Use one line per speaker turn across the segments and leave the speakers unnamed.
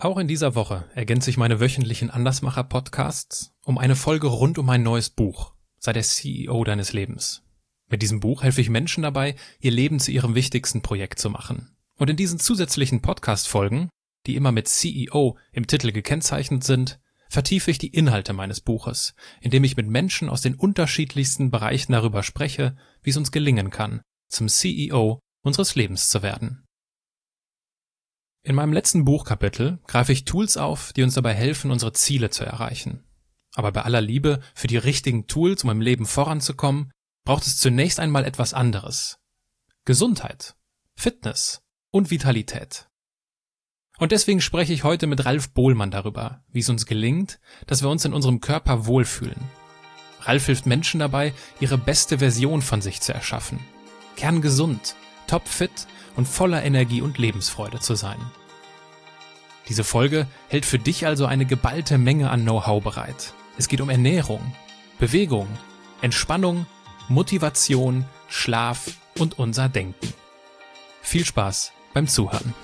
Auch in dieser Woche ergänze ich meine wöchentlichen Andersmacher-Podcasts um eine Folge rund um mein neues Buch, Sei der CEO deines Lebens. Mit diesem Buch helfe ich Menschen dabei, ihr Leben zu ihrem wichtigsten Projekt zu machen. Und in diesen zusätzlichen Podcast-Folgen, die immer mit CEO im Titel gekennzeichnet sind, vertiefe ich die Inhalte meines Buches, indem ich mit Menschen aus den unterschiedlichsten Bereichen darüber spreche, wie es uns gelingen kann, zum CEO unseres Lebens zu werden. In meinem letzten Buchkapitel greife ich Tools auf, die uns dabei helfen, unsere Ziele zu erreichen. Aber bei aller Liebe für die richtigen Tools, um im Leben voranzukommen, braucht es zunächst einmal etwas anderes. Gesundheit, Fitness und Vitalität. Und deswegen spreche ich heute mit Ralf Bohlmann darüber, wie es uns gelingt, dass wir uns in unserem Körper wohlfühlen. Ralf hilft Menschen dabei, ihre beste Version von sich zu erschaffen. Kerngesund, topfit und voller Energie und Lebensfreude zu sein. Diese Folge hält für dich also eine geballte Menge an Know-how bereit. Es geht um Ernährung, Bewegung, Entspannung, Motivation, Schlaf und unser Denken. Viel Spaß beim Zuhören.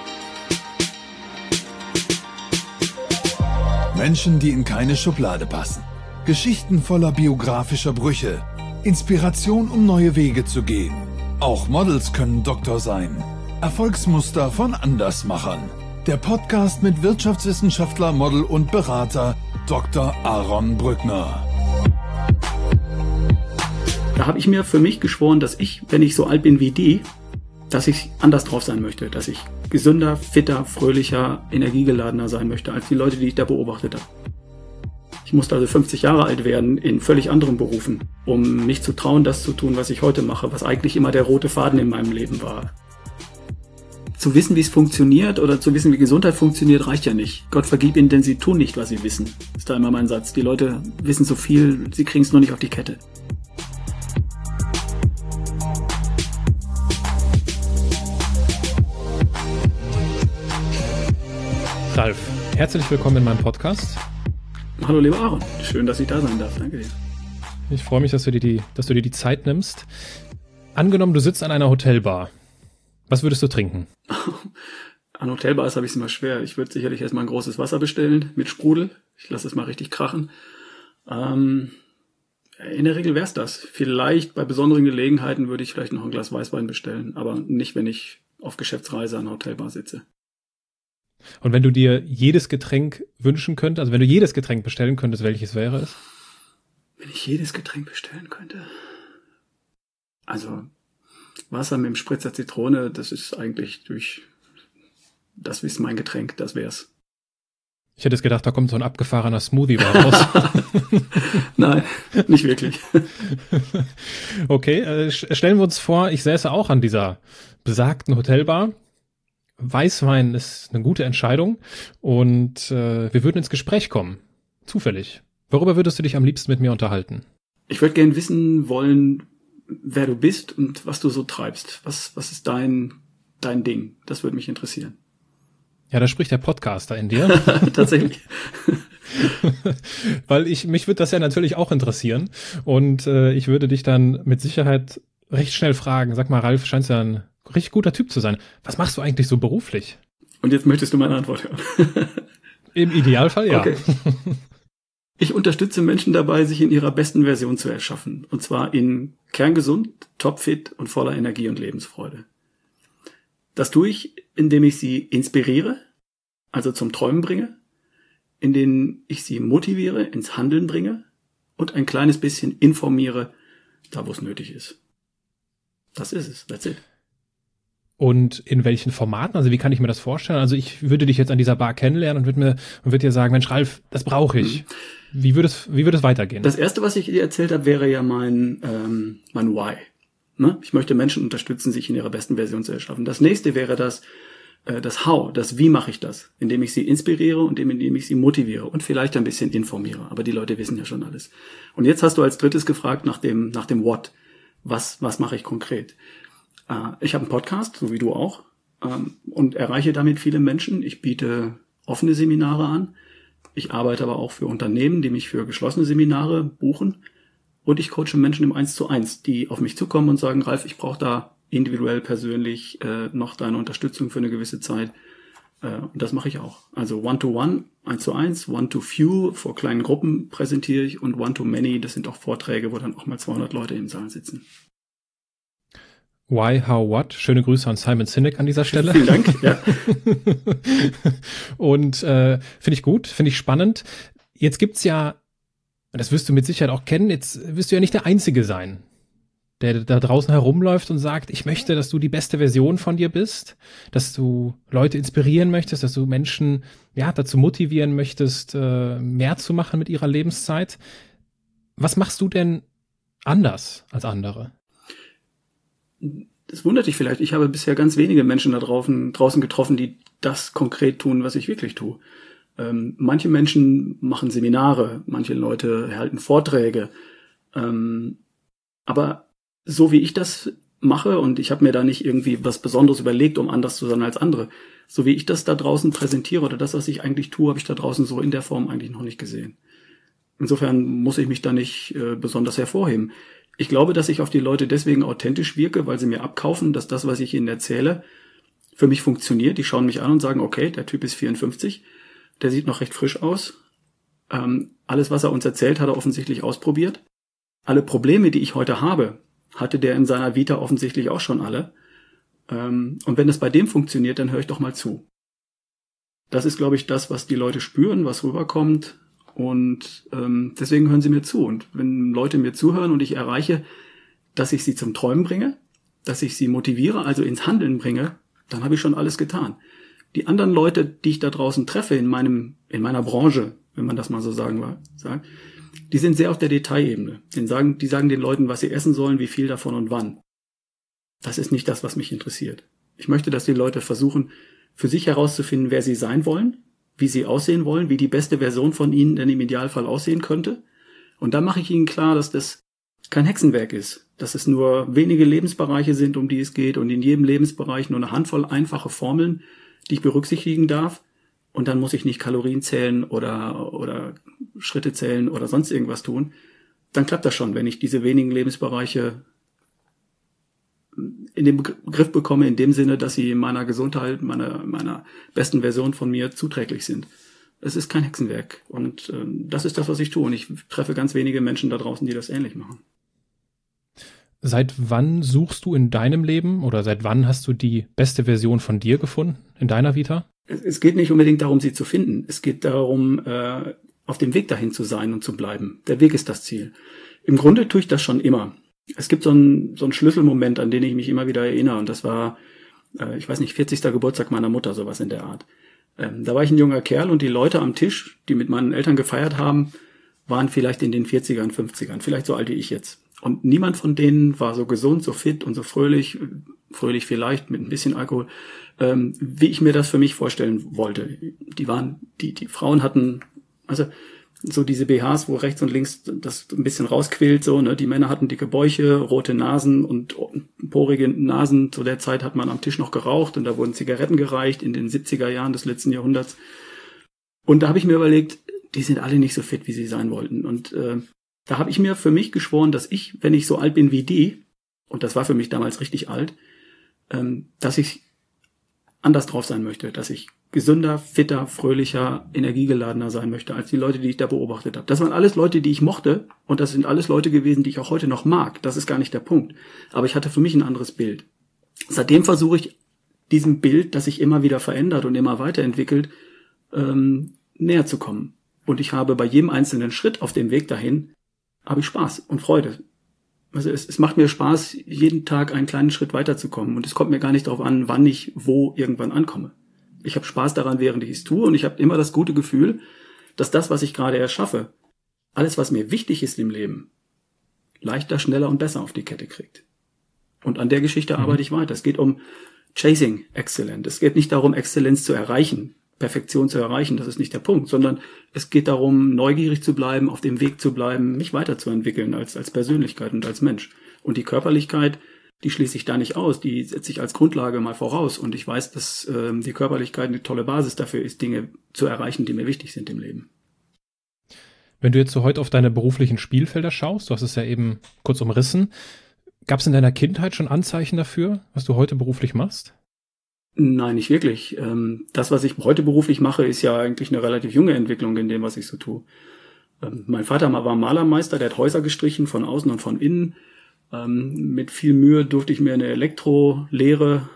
Menschen, die in keine Schublade passen. Geschichten voller biografischer Brüche. Inspiration, um neue Wege zu gehen. Auch Models können Doktor sein. Erfolgsmuster von Andersmachern. Der Podcast mit Wirtschaftswissenschaftler, Model und Berater Dr. Aaron Brückner.
Da habe ich mir für mich geschworen, dass ich, wenn ich so alt bin wie die, dass ich anders drauf sein möchte. Dass ich gesünder, fitter, fröhlicher, energiegeladener sein möchte als die Leute, die ich da beobachtet habe. Ich musste also 50 Jahre alt werden in völlig anderen Berufen, um mich zu trauen, das zu tun, was ich heute mache, was eigentlich immer der rote Faden in meinem Leben war. Zu wissen, wie es funktioniert oder zu wissen, wie Gesundheit funktioniert, reicht ja nicht. Gott vergib ihnen, denn sie tun nicht, was sie wissen. Ist da immer mein Satz. Die Leute wissen so viel, sie kriegen es nur nicht auf die Kette.
Ralf, herzlich willkommen in meinem Podcast.
Hallo lieber Aaron, schön, dass ich da sein darf. Danke dir.
Ich freue mich, dass du dir die Zeit nimmst. Angenommen, du sitzt an einer Hotelbar. Was würdest du trinken?
An Hotelbars habe ich es immer schwer. Ich würde sicherlich erstmal ein großes Wasser bestellen mit Sprudel. Ich lasse es mal richtig krachen. In der Regel wäre es das. Vielleicht bei besonderen Gelegenheiten würde ich vielleicht noch ein Glas Weißwein bestellen, aber nicht, wenn ich auf Geschäftsreise an einer Hotelbar sitze.
Und wenn du dir jedes Getränk wünschen könntest, also wenn du jedes Getränk bestellen könntest, welches wäre es?
Wenn ich jedes Getränk bestellen könnte? Also Wasser mit dem Spritzer Zitrone, das ist eigentlich das ist mein Getränk, das wär's.
Ich hätte jetzt gedacht, da kommt so ein abgefahrener Smoothie raus.
Nein, nicht wirklich.
Okay, stellen wir uns vor, ich säße auch an dieser besagten Hotelbar. Weißwein ist eine gute Entscheidung und wir würden ins Gespräch kommen. Zufällig. Worüber würdest du dich am liebsten mit mir unterhalten?
Ich würde gerne wissen wollen, wer du bist und was du so treibst. Was ist dein Ding? Das würde mich interessieren.
Ja, da spricht der Podcaster in dir.
Tatsächlich.
Weil mich würde das ja natürlich auch interessieren und ich würde dich dann mit Sicherheit recht schnell fragen. Sag mal, Ralf, scheinst ja ein richtig guter Typ zu sein. Was machst du eigentlich so beruflich?
Und jetzt möchtest du meine Antwort hören.
Im Idealfall ja.
Okay. Ich unterstütze Menschen dabei, sich in ihrer besten Version zu erschaffen. Und zwar in kerngesund, topfit und voller Energie und Lebensfreude. Das tue ich, indem ich sie inspiriere, also zum Träumen bringe, indem ich sie motiviere, ins Handeln bringe und ein kleines bisschen informiere, da wo es nötig ist. Das ist es. That's it.
Und in welchen Formaten? Also wie kann ich mir das vorstellen? Also ich würde dich jetzt an dieser Bar kennenlernen und würde dir sagen, Mensch, Ralf, das brauche ich. Wie würde es weitergehen?
Das erste, was ich dir erzählt habe, wäre ja mein Why. Ne? Ich möchte Menschen unterstützen, sich in ihrer besten Version zu erschaffen. Das nächste wäre das How, das Wie mache ich das? Indem ich sie inspiriere und indem ich sie motiviere und vielleicht ein bisschen informiere. Aber die Leute wissen ja schon alles. Und jetzt hast du als drittes gefragt nach dem What. Was mache ich konkret? Ich habe einen Podcast, so wie du auch, und erreiche damit viele Menschen. Ich biete offene Seminare an. Ich arbeite aber auch für Unternehmen, die mich für geschlossene Seminare buchen. Und ich coache Menschen im 1:1, die auf mich zukommen und sagen, Ralf, ich brauche da individuell, persönlich noch deine Unterstützung für eine gewisse Zeit. Und das mache ich auch. Also One-to-One, 1:1, One-to-Few, vor kleinen Gruppen präsentiere ich und One-to-Many, das sind auch Vorträge, wo dann auch mal 200 Leute im Saal sitzen.
Why, How, What? Schöne Grüße an Simon Sinek an dieser Stelle.
Vielen Dank. Ja.
Und finde ich gut, finde ich spannend. Jetzt gibt's ja, das wirst du mit Sicherheit auch kennen, jetzt wirst du ja nicht der Einzige sein, der da draußen herumläuft und sagt, ich möchte, dass du die beste Version von dir bist, dass du Leute inspirieren möchtest, dass du Menschen dazu motivieren möchtest, mehr zu machen mit ihrer Lebenszeit. Was machst du denn anders als andere?
Das wundert dich vielleicht. Ich habe bisher ganz wenige Menschen da draußen getroffen, die das konkret tun, was ich wirklich tue. Manche Menschen machen Seminare, manche Leute halten Vorträge. Aber so wie ich das mache, und ich habe mir da nicht irgendwie was Besonderes überlegt, um anders zu sein als andere, so wie ich das da draußen präsentiere oder das, was ich eigentlich tue, habe ich da draußen so in der Form eigentlich noch nicht gesehen. Insofern muss ich mich da nicht besonders hervorheben. Ich glaube, dass ich auf die Leute deswegen authentisch wirke, weil sie mir abkaufen, dass das, was ich ihnen erzähle, für mich funktioniert. Die schauen mich an und sagen, okay, der Typ ist 54, der sieht noch recht frisch aus. Alles, was er uns erzählt, hat er offensichtlich ausprobiert. Alle Probleme, die ich heute habe, hatte der in seiner Vita offensichtlich auch schon alle. Und wenn es bei dem funktioniert, dann höre ich doch mal zu. Das ist, glaube ich, das, was die Leute spüren, was rüberkommt. Und deswegen hören sie mir zu. Und wenn Leute mir zuhören und ich erreiche, dass ich sie zum Träumen bringe, dass ich sie motiviere, also ins Handeln bringe, dann habe ich schon alles getan. Die anderen Leute, die ich da draußen treffe in meiner Branche, wenn man das mal so sagen, die sind sehr auf der Detailebene. Die sagen den Leuten, was sie essen sollen, wie viel davon und wann. Das ist nicht das, was mich interessiert. Ich möchte, dass die Leute versuchen, für sich herauszufinden, wer sie sein wollen, wie sie aussehen wollen, wie die beste Version von ihnen denn im Idealfall aussehen könnte. Und dann mache ich ihnen klar, dass das kein Hexenwerk ist, dass es nur wenige Lebensbereiche sind, um die es geht und in jedem Lebensbereich nur eine Handvoll einfache Formeln, die ich berücksichtigen darf. Und dann muss ich nicht Kalorien zählen oder Schritte zählen oder sonst irgendwas tun. Dann klappt das schon, wenn ich diese wenigen Lebensbereiche in den Griff bekomme, in dem Sinne, dass sie meiner Gesundheit, meiner besten Version von mir zuträglich sind. Es ist kein Hexenwerk. Und das ist das, was ich tue. Und ich treffe ganz wenige Menschen da draußen, die das ähnlich machen.
Seit wann suchst du in deinem Leben oder seit wann hast du die beste Version von dir gefunden in deiner Vita?
Es geht nicht unbedingt darum, sie zu finden. Es geht darum, auf dem Weg dahin zu sein und zu bleiben. Der Weg ist das Ziel. Im Grunde tue ich das schon immer. Es gibt so einen Schlüsselmoment, an den ich mich immer wieder erinnere. Und das war, 40. Geburtstag meiner Mutter, sowas in der Art. Da war ich ein junger Kerl und die Leute am Tisch, die mit meinen Eltern gefeiert haben, waren vielleicht in den 40ern, 50ern, vielleicht so alt wie ich jetzt. Und niemand von denen war so gesund, so fit und so fröhlich vielleicht mit ein bisschen Alkohol, wie ich mir das für mich vorstellen wollte. Die Frauen hatten, also so diese BHs, wo rechts und links das ein bisschen rausquillt, so, ne? Die Männer hatten dicke Bäuche, rote Nasen und porige Nasen. Zu der Zeit hat man am Tisch noch geraucht und da wurden Zigaretten gereicht in den 70er Jahren des letzten Jahrhunderts. Und da habe ich mir überlegt, die sind alle nicht so fit, wie sie sein wollten. Und da habe ich mir für mich geschworen, dass ich, wenn ich so alt bin wie die, und das war für mich damals richtig alt, dass ich anders drauf sein möchte, dass ich gesünder, fitter, fröhlicher, energiegeladener sein möchte als die Leute, die ich da beobachtet habe. Das waren alles Leute, die ich mochte und das sind alles Leute gewesen, die ich auch heute noch mag. Das ist gar nicht der Punkt. Aber ich hatte für mich ein anderes Bild. Seitdem versuche ich, diesem Bild, das sich immer wieder verändert und immer weiterentwickelt, näher zu kommen. Und ich habe bei jedem einzelnen Schritt auf dem Weg dahin, habe ich Spaß und Freude. Also es macht mir Spaß, jeden Tag einen kleinen Schritt weiterzukommen. Und es kommt mir gar nicht darauf an, wann ich wo irgendwann ankomme. Ich habe Spaß daran, während ich es tue. Und ich habe immer das gute Gefühl, dass das, was ich gerade erschaffe, alles, was mir wichtig ist im Leben, leichter, schneller und besser auf die Kette kriegt. Und an der Geschichte arbeite ich weiter. Es geht um Chasing Excellence. Es geht nicht darum, Exzellenz zu erreichen, Perfektion zu erreichen, das ist nicht der Punkt, sondern es geht darum, neugierig zu bleiben, auf dem Weg zu bleiben, mich weiterzuentwickeln als Persönlichkeit und als Mensch. Und die Körperlichkeit, die schließe ich da nicht aus, die setze ich als Grundlage mal voraus. Und ich weiß, dass die Körperlichkeit eine tolle Basis dafür ist, Dinge zu erreichen, die mir wichtig sind im Leben.
Wenn du jetzt so heute auf deine beruflichen Spielfelder schaust, du hast es ja eben kurz umrissen, gab es in deiner Kindheit schon Anzeichen dafür, was du heute beruflich machst?
Nein, nicht wirklich. Das, was ich heute beruflich mache, ist ja eigentlich eine relativ junge Entwicklung in dem, was ich so tue. Mein Vater war Malermeister, der hat Häuser gestrichen von außen und von innen. Mit viel Mühe durfte ich mir eine Elektrolehre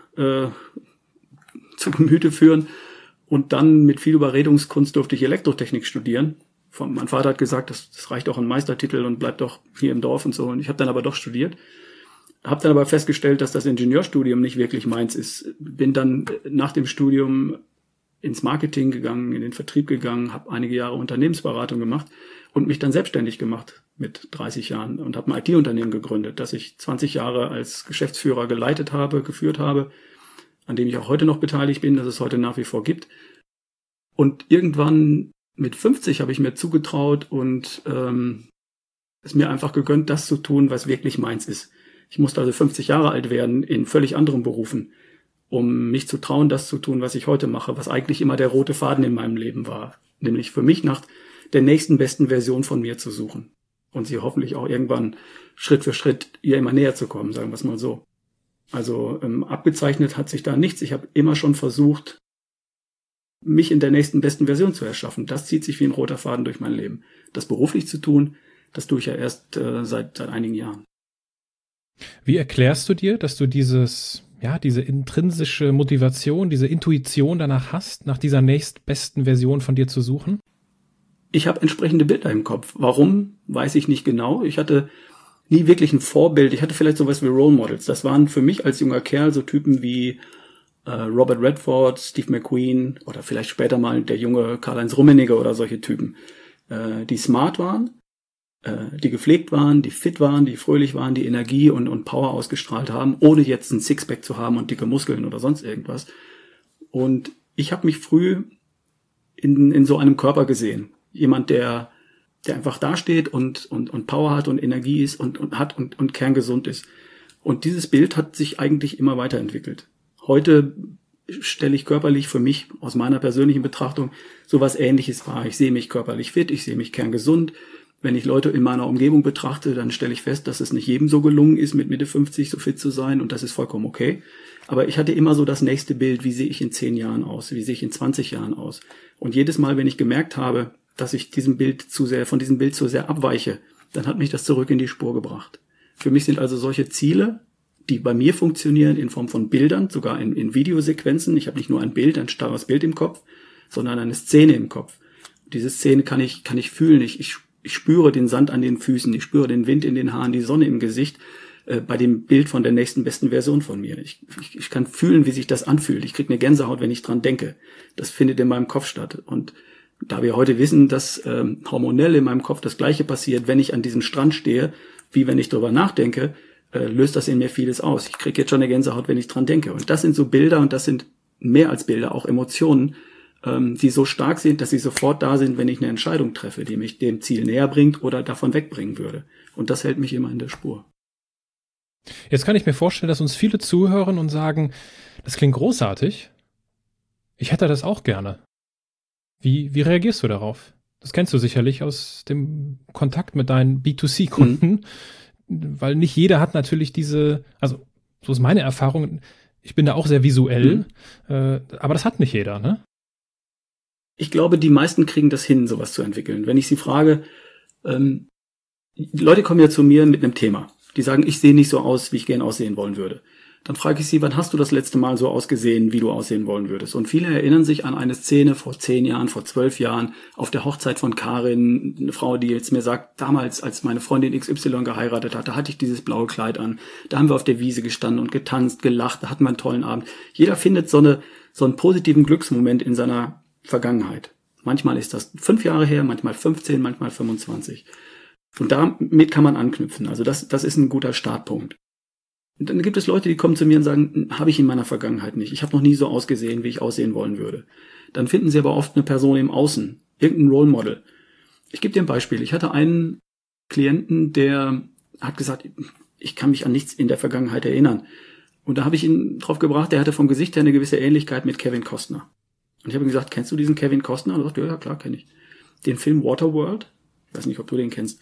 zu Gemüte führen und dann mit viel Überredungskunst durfte ich Elektrotechnik studieren. Mein Vater hat gesagt, das reicht auch ein Meistertitel und bleibt doch hier im Dorf und so. Und ich habe dann aber doch studiert. Habe dann aber festgestellt, dass das Ingenieurstudium nicht wirklich meins ist. Bin dann nach dem Studium ins Marketing gegangen, in den Vertrieb gegangen, habe einige Jahre Unternehmensberatung gemacht und mich dann selbstständig gemacht mit 30 Jahren und habe ein IT-Unternehmen gegründet, das ich 20 Jahre als Geschäftsführer geleitet habe, geführt habe, an dem ich auch heute noch beteiligt bin, dass es heute nach wie vor gibt. Und irgendwann mit 50 habe ich mir zugetraut und es mir einfach gegönnt, das zu tun, was wirklich meins ist. Ich musste also 50 Jahre alt werden in völlig anderen Berufen, um mich zu trauen, das zu tun, was ich heute mache, was eigentlich immer der rote Faden in meinem Leben war. Nämlich für mich nach der nächsten besten Version von mir zu suchen. Und sie hoffentlich auch irgendwann Schritt für Schritt ihr immer näher zu kommen, sagen wir es mal so. Also abgezeichnet hat sich da nichts. Ich habe immer schon versucht, mich in der nächsten besten Version zu erschaffen. Das zieht sich wie ein roter Faden durch mein Leben. Das beruflich zu tun, das tue ich ja erst seit einigen Jahren.
Wie erklärst du dir, dass du diese intrinsische Motivation, diese Intuition danach hast, nach dieser nächstbesten Version von dir zu suchen?
Ich habe entsprechende Bilder im Kopf. Warum, weiß ich nicht genau. Ich hatte nie wirklich ein Vorbild. Ich hatte vielleicht sowas wie Role Models. Das waren für mich als junger Kerl so Typen wie Robert Redford, Steve McQueen oder vielleicht später mal der junge Karl-Heinz Rummenigge oder solche Typen, die smart waren, die gepflegt waren, die fit waren, die fröhlich waren, die Energie und Power ausgestrahlt haben, ohne jetzt ein Sixpack zu haben und dicke Muskeln oder sonst irgendwas. Und ich habe mich früh in so einem Körper gesehen. Jemand, der einfach dasteht und Power hat und Energie ist und kerngesund ist. Und dieses Bild hat sich eigentlich immer weiterentwickelt. Heute stelle ich körperlich für mich aus meiner persönlichen Betrachtung sowas Ähnliches wahr. Ich sehe mich körperlich fit, ich sehe mich kerngesund. Wenn ich Leute in meiner Umgebung betrachte, dann stelle ich fest, dass es nicht jedem so gelungen ist, mit Mitte 50 so fit zu sein, und das ist vollkommen okay. Aber ich hatte immer so das nächste Bild, wie sehe ich in 10 Jahren aus, wie sehe ich in 20 Jahren aus. Und jedes Mal, wenn ich gemerkt habe, dass ich von diesem Bild zu sehr abweiche, dann hat mich das zurück in die Spur gebracht. Für mich sind also solche Ziele, die bei mir funktionieren in Form von Bildern, sogar in Videosequenzen. Ich habe nicht nur ein Bild, ein starres Bild im Kopf, sondern eine Szene im Kopf. Diese Szene kann ich fühlen. Ich spüre den Sand an den Füßen, ich spüre den Wind in den Haaren, die Sonne im Gesicht, bei dem Bild von der nächsten besten Version von mir. Ich kann fühlen, wie sich das anfühlt. Ich kriege eine Gänsehaut, wenn ich dran denke. Das findet in meinem Kopf statt. Und da wir heute wissen, dass hormonell in meinem Kopf das Gleiche passiert, wenn ich an diesem Strand stehe, wie wenn ich drüber nachdenke, löst das in mir vieles aus. Ich kriege jetzt schon eine Gänsehaut, wenn ich dran denke. Und das sind so Bilder, und das sind mehr als Bilder, auch Emotionen, die so stark sind, dass sie sofort da sind, wenn ich eine Entscheidung treffe, die mich dem Ziel näher bringt oder davon wegbringen würde. Und das hält mich immer in der Spur.
Jetzt kann ich mir vorstellen, dass uns viele zuhören und sagen, das klingt großartig. Ich hätte das auch gerne. Wie reagierst du darauf? Das kennst du sicherlich aus dem Kontakt mit deinen B2C-Kunden, weil nicht jeder hat natürlich also so ist meine Erfahrung, ich bin da auch sehr visuell, aber das hat nicht jeder, ne?
Ich glaube, die meisten kriegen das hin, sowas zu entwickeln. Wenn ich sie frage, Leute kommen ja zu mir mit einem Thema. Die sagen, ich sehe nicht so aus, wie ich gern aussehen wollen würde. Dann frage ich sie, wann hast du das letzte Mal so ausgesehen, wie du aussehen wollen würdest? Und viele erinnern sich an eine Szene vor 10 Jahren, vor 12 Jahren, auf der Hochzeit von Karin, eine Frau, die jetzt mir sagt, damals, als meine Freundin XY geheiratet hat, da hatte ich dieses blaue Kleid an, da haben wir auf der Wiese gestanden und getanzt, gelacht, da hatten wir einen tollen Abend. Jeder findet so einen positiven Glücksmoment in seiner Vergangenheit. Manchmal ist das 5 Jahre her, manchmal 15, manchmal 25. Und damit kann man anknüpfen. Also das ist ein guter Startpunkt. Und dann gibt es Leute, die kommen zu mir und sagen, habe ich in meiner Vergangenheit nicht. Ich habe noch nie so ausgesehen, wie ich aussehen wollen würde. Dann finden sie aber oft eine Person im Außen, irgendein Role Model. Ich gebe dir ein Beispiel. Ich hatte einen Klienten, der hat gesagt, ich kann mich an nichts in der Vergangenheit erinnern. Und da habe ich ihn drauf gebracht, der hatte vom Gesicht her eine gewisse Ähnlichkeit mit Kevin Costner. Und ich habe ihm gesagt, kennst du diesen Kevin Costner? Und er sagt, ja klar, kenne ich. Den Film Waterworld, ich weiß nicht, ob du den kennst.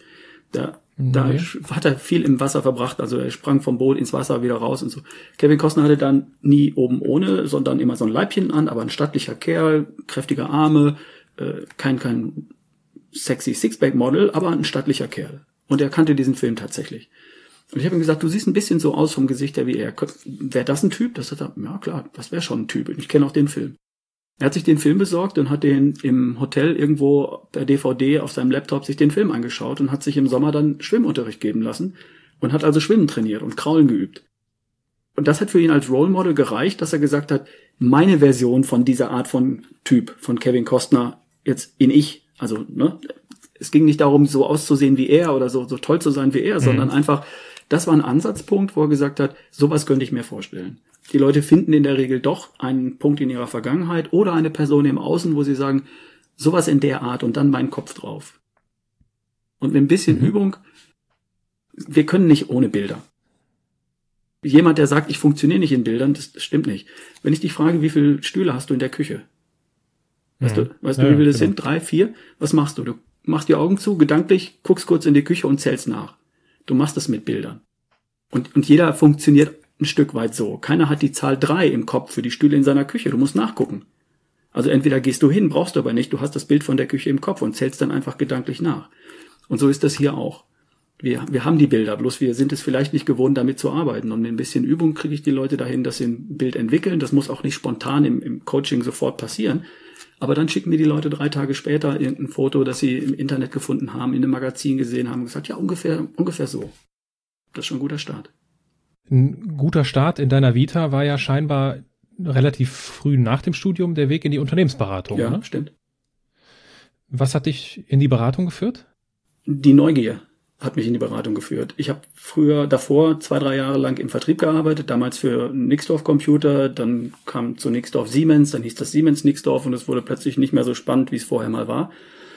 Da hat er viel im Wasser verbracht, also er sprang vom Boot ins Wasser, wieder raus und so. Kevin Costner hatte dann nie oben ohne, sondern immer so ein Leibchen an, aber ein stattlicher Kerl, kräftige Arme, kein sexy Sixpack-Model, aber ein stattlicher Kerl. Und er kannte diesen Film tatsächlich. Und ich habe ihm gesagt, du siehst ein bisschen so aus vom Gesicht her wie er. Wäre das ein Typ? Das hat er, ja klar, das wäre schon ein Typ. Ich kenne auch den Film. Er hat sich den Film besorgt und hat den im Hotel irgendwo per DVD auf seinem Laptop sich den Film angeschaut und hat sich im Sommer dann Schwimmunterricht geben lassen und hat also Schwimmen trainiert und Kraulen geübt. Und das hat für ihn als Role Model gereicht, dass er gesagt hat, meine Version von dieser Art von Typ, von Kevin Costner, jetzt in ich, also, ne, es ging nicht darum, so auszusehen wie er oder so toll zu sein wie er, sondern einfach, das war ein Ansatzpunkt, wo er gesagt hat, sowas könnte ich mir vorstellen. Die Leute finden in der Regel doch einen Punkt in ihrer Vergangenheit oder eine Person im Außen, wo sie sagen, sowas in der Art und dann mein Kopf drauf. Und mit ein bisschen Übung, wir können nicht ohne Bilder. Jemand, der sagt, ich funktioniere nicht in Bildern, das stimmt nicht. Wenn ich dich frage, wie viele Stühle hast du in der Küche? Weißt du, wie viele das sind? 3, 4? Was machst du? Du machst die Augen zu, gedanklich, guckst kurz in die Küche und zählst nach. Du machst das mit Bildern. Und jeder funktioniert ein Stück weit so. Keiner hat die Zahl 3 im Kopf für die Stühle in seiner Küche. Du musst nachgucken. Also entweder gehst du hin, brauchst du aber nicht. Du hast das Bild von der Küche im Kopf und zählst dann einfach gedanklich nach. Und so ist das hier auch. Wir haben die Bilder, bloß wir sind es vielleicht nicht gewohnt, damit zu arbeiten. Und mit ein bisschen Übung kriege ich die Leute dahin, dass sie ein Bild entwickeln. Das muss auch nicht spontan im Coaching sofort passieren. Aber dann schicken mir die Leute 3 Tage später irgendein Foto, das sie im Internet gefunden haben, in einem Magazin gesehen haben und gesagt, ja, ungefähr so. Das ist schon ein guter Start.
Ein guter Start in deiner Vita war ja scheinbar relativ früh nach dem Studium der Weg in die Unternehmensberatung.
Ja,
ne?
Stimmt.
Was hat dich in die Beratung geführt?
Die Neugier hat mich in die Beratung geführt. Ich habe davor 2, 3 Jahre lang im Vertrieb gearbeitet, damals für Nixdorf Computer, dann kam zu Nixdorf Siemens, dann hieß das Siemens Nixdorf und es wurde plötzlich nicht mehr so spannend, wie es vorher mal war.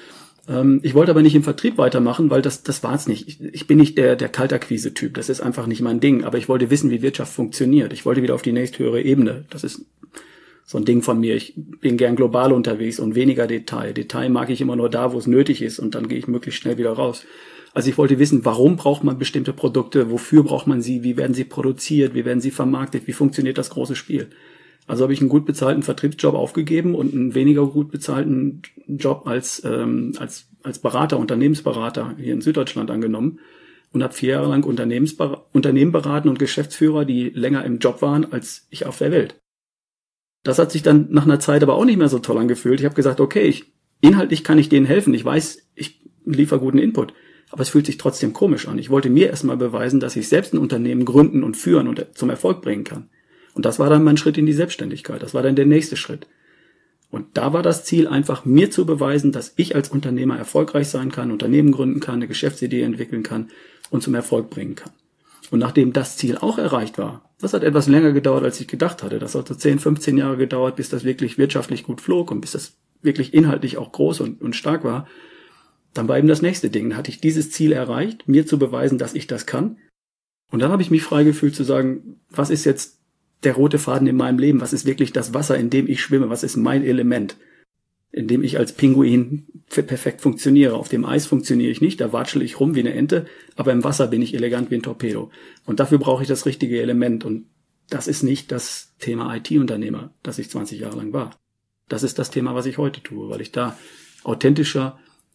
Ich wollte aber nicht im Vertrieb weitermachen, weil das war es nicht. Ich bin nicht der Kaltakquise-Typ, das ist einfach nicht mein Ding, aber ich wollte wissen, wie Wirtschaft funktioniert. Ich wollte wieder auf die nächsthöhere Ebene. Das ist so ein Ding von mir. Ich bin gern global unterwegs und weniger Detail. Detail mag ich immer nur da, wo es nötig ist und dann gehe ich möglichst schnell wieder raus. Also ich wollte wissen, warum braucht man bestimmte Produkte, wofür braucht man sie, wie werden sie produziert, wie werden sie vermarktet, wie funktioniert das große Spiel. Also habe ich einen gut bezahlten Vertriebsjob aufgegeben und einen weniger gut bezahlten Job als Berater, Unternehmensberater hier in Süddeutschland angenommen und habe 4 Jahre lang Unternehmen beraten und Geschäftsführer, die länger im Job waren als ich auf der Welt. Das hat sich dann nach einer Zeit aber auch nicht mehr so toll angefühlt. Ich habe gesagt, okay, inhaltlich kann ich denen helfen. Ich weiß, ich liefere guten Input. Aber es fühlt sich trotzdem komisch an. Ich wollte mir erstmal beweisen, dass ich selbst ein Unternehmen gründen und führen und zum Erfolg bringen kann. Und das war dann mein Schritt in die Selbstständigkeit. Das war dann der nächste Schritt. Und da war das Ziel einfach, mir zu beweisen, dass ich als Unternehmer erfolgreich sein kann, Unternehmen gründen kann, eine Geschäftsidee entwickeln kann und zum Erfolg bringen kann. Und nachdem das Ziel auch erreicht war, das hat etwas länger gedauert, als ich gedacht hatte. Das hat so 10, 15 Jahre gedauert, bis das wirklich wirtschaftlich gut flog und bis das wirklich inhaltlich auch groß und stark war. Dann war eben das nächste Ding. Dann hatte ich dieses Ziel erreicht, mir zu beweisen, dass ich das kann. Und dann habe ich mich frei gefühlt zu sagen, was ist jetzt der rote Faden in meinem Leben? Was ist wirklich das Wasser, in dem ich schwimme? Was ist mein Element, in dem ich als Pinguin perfekt funktioniere? Auf dem Eis funktioniere ich nicht, da watschel ich rum wie eine Ente, aber im Wasser bin ich elegant wie ein Torpedo. Und dafür brauche ich das richtige Element. Und das ist nicht das Thema IT-Unternehmer, das ich 20 Jahre lang war. Das ist das Thema, was ich heute tue, weil ich da authentischer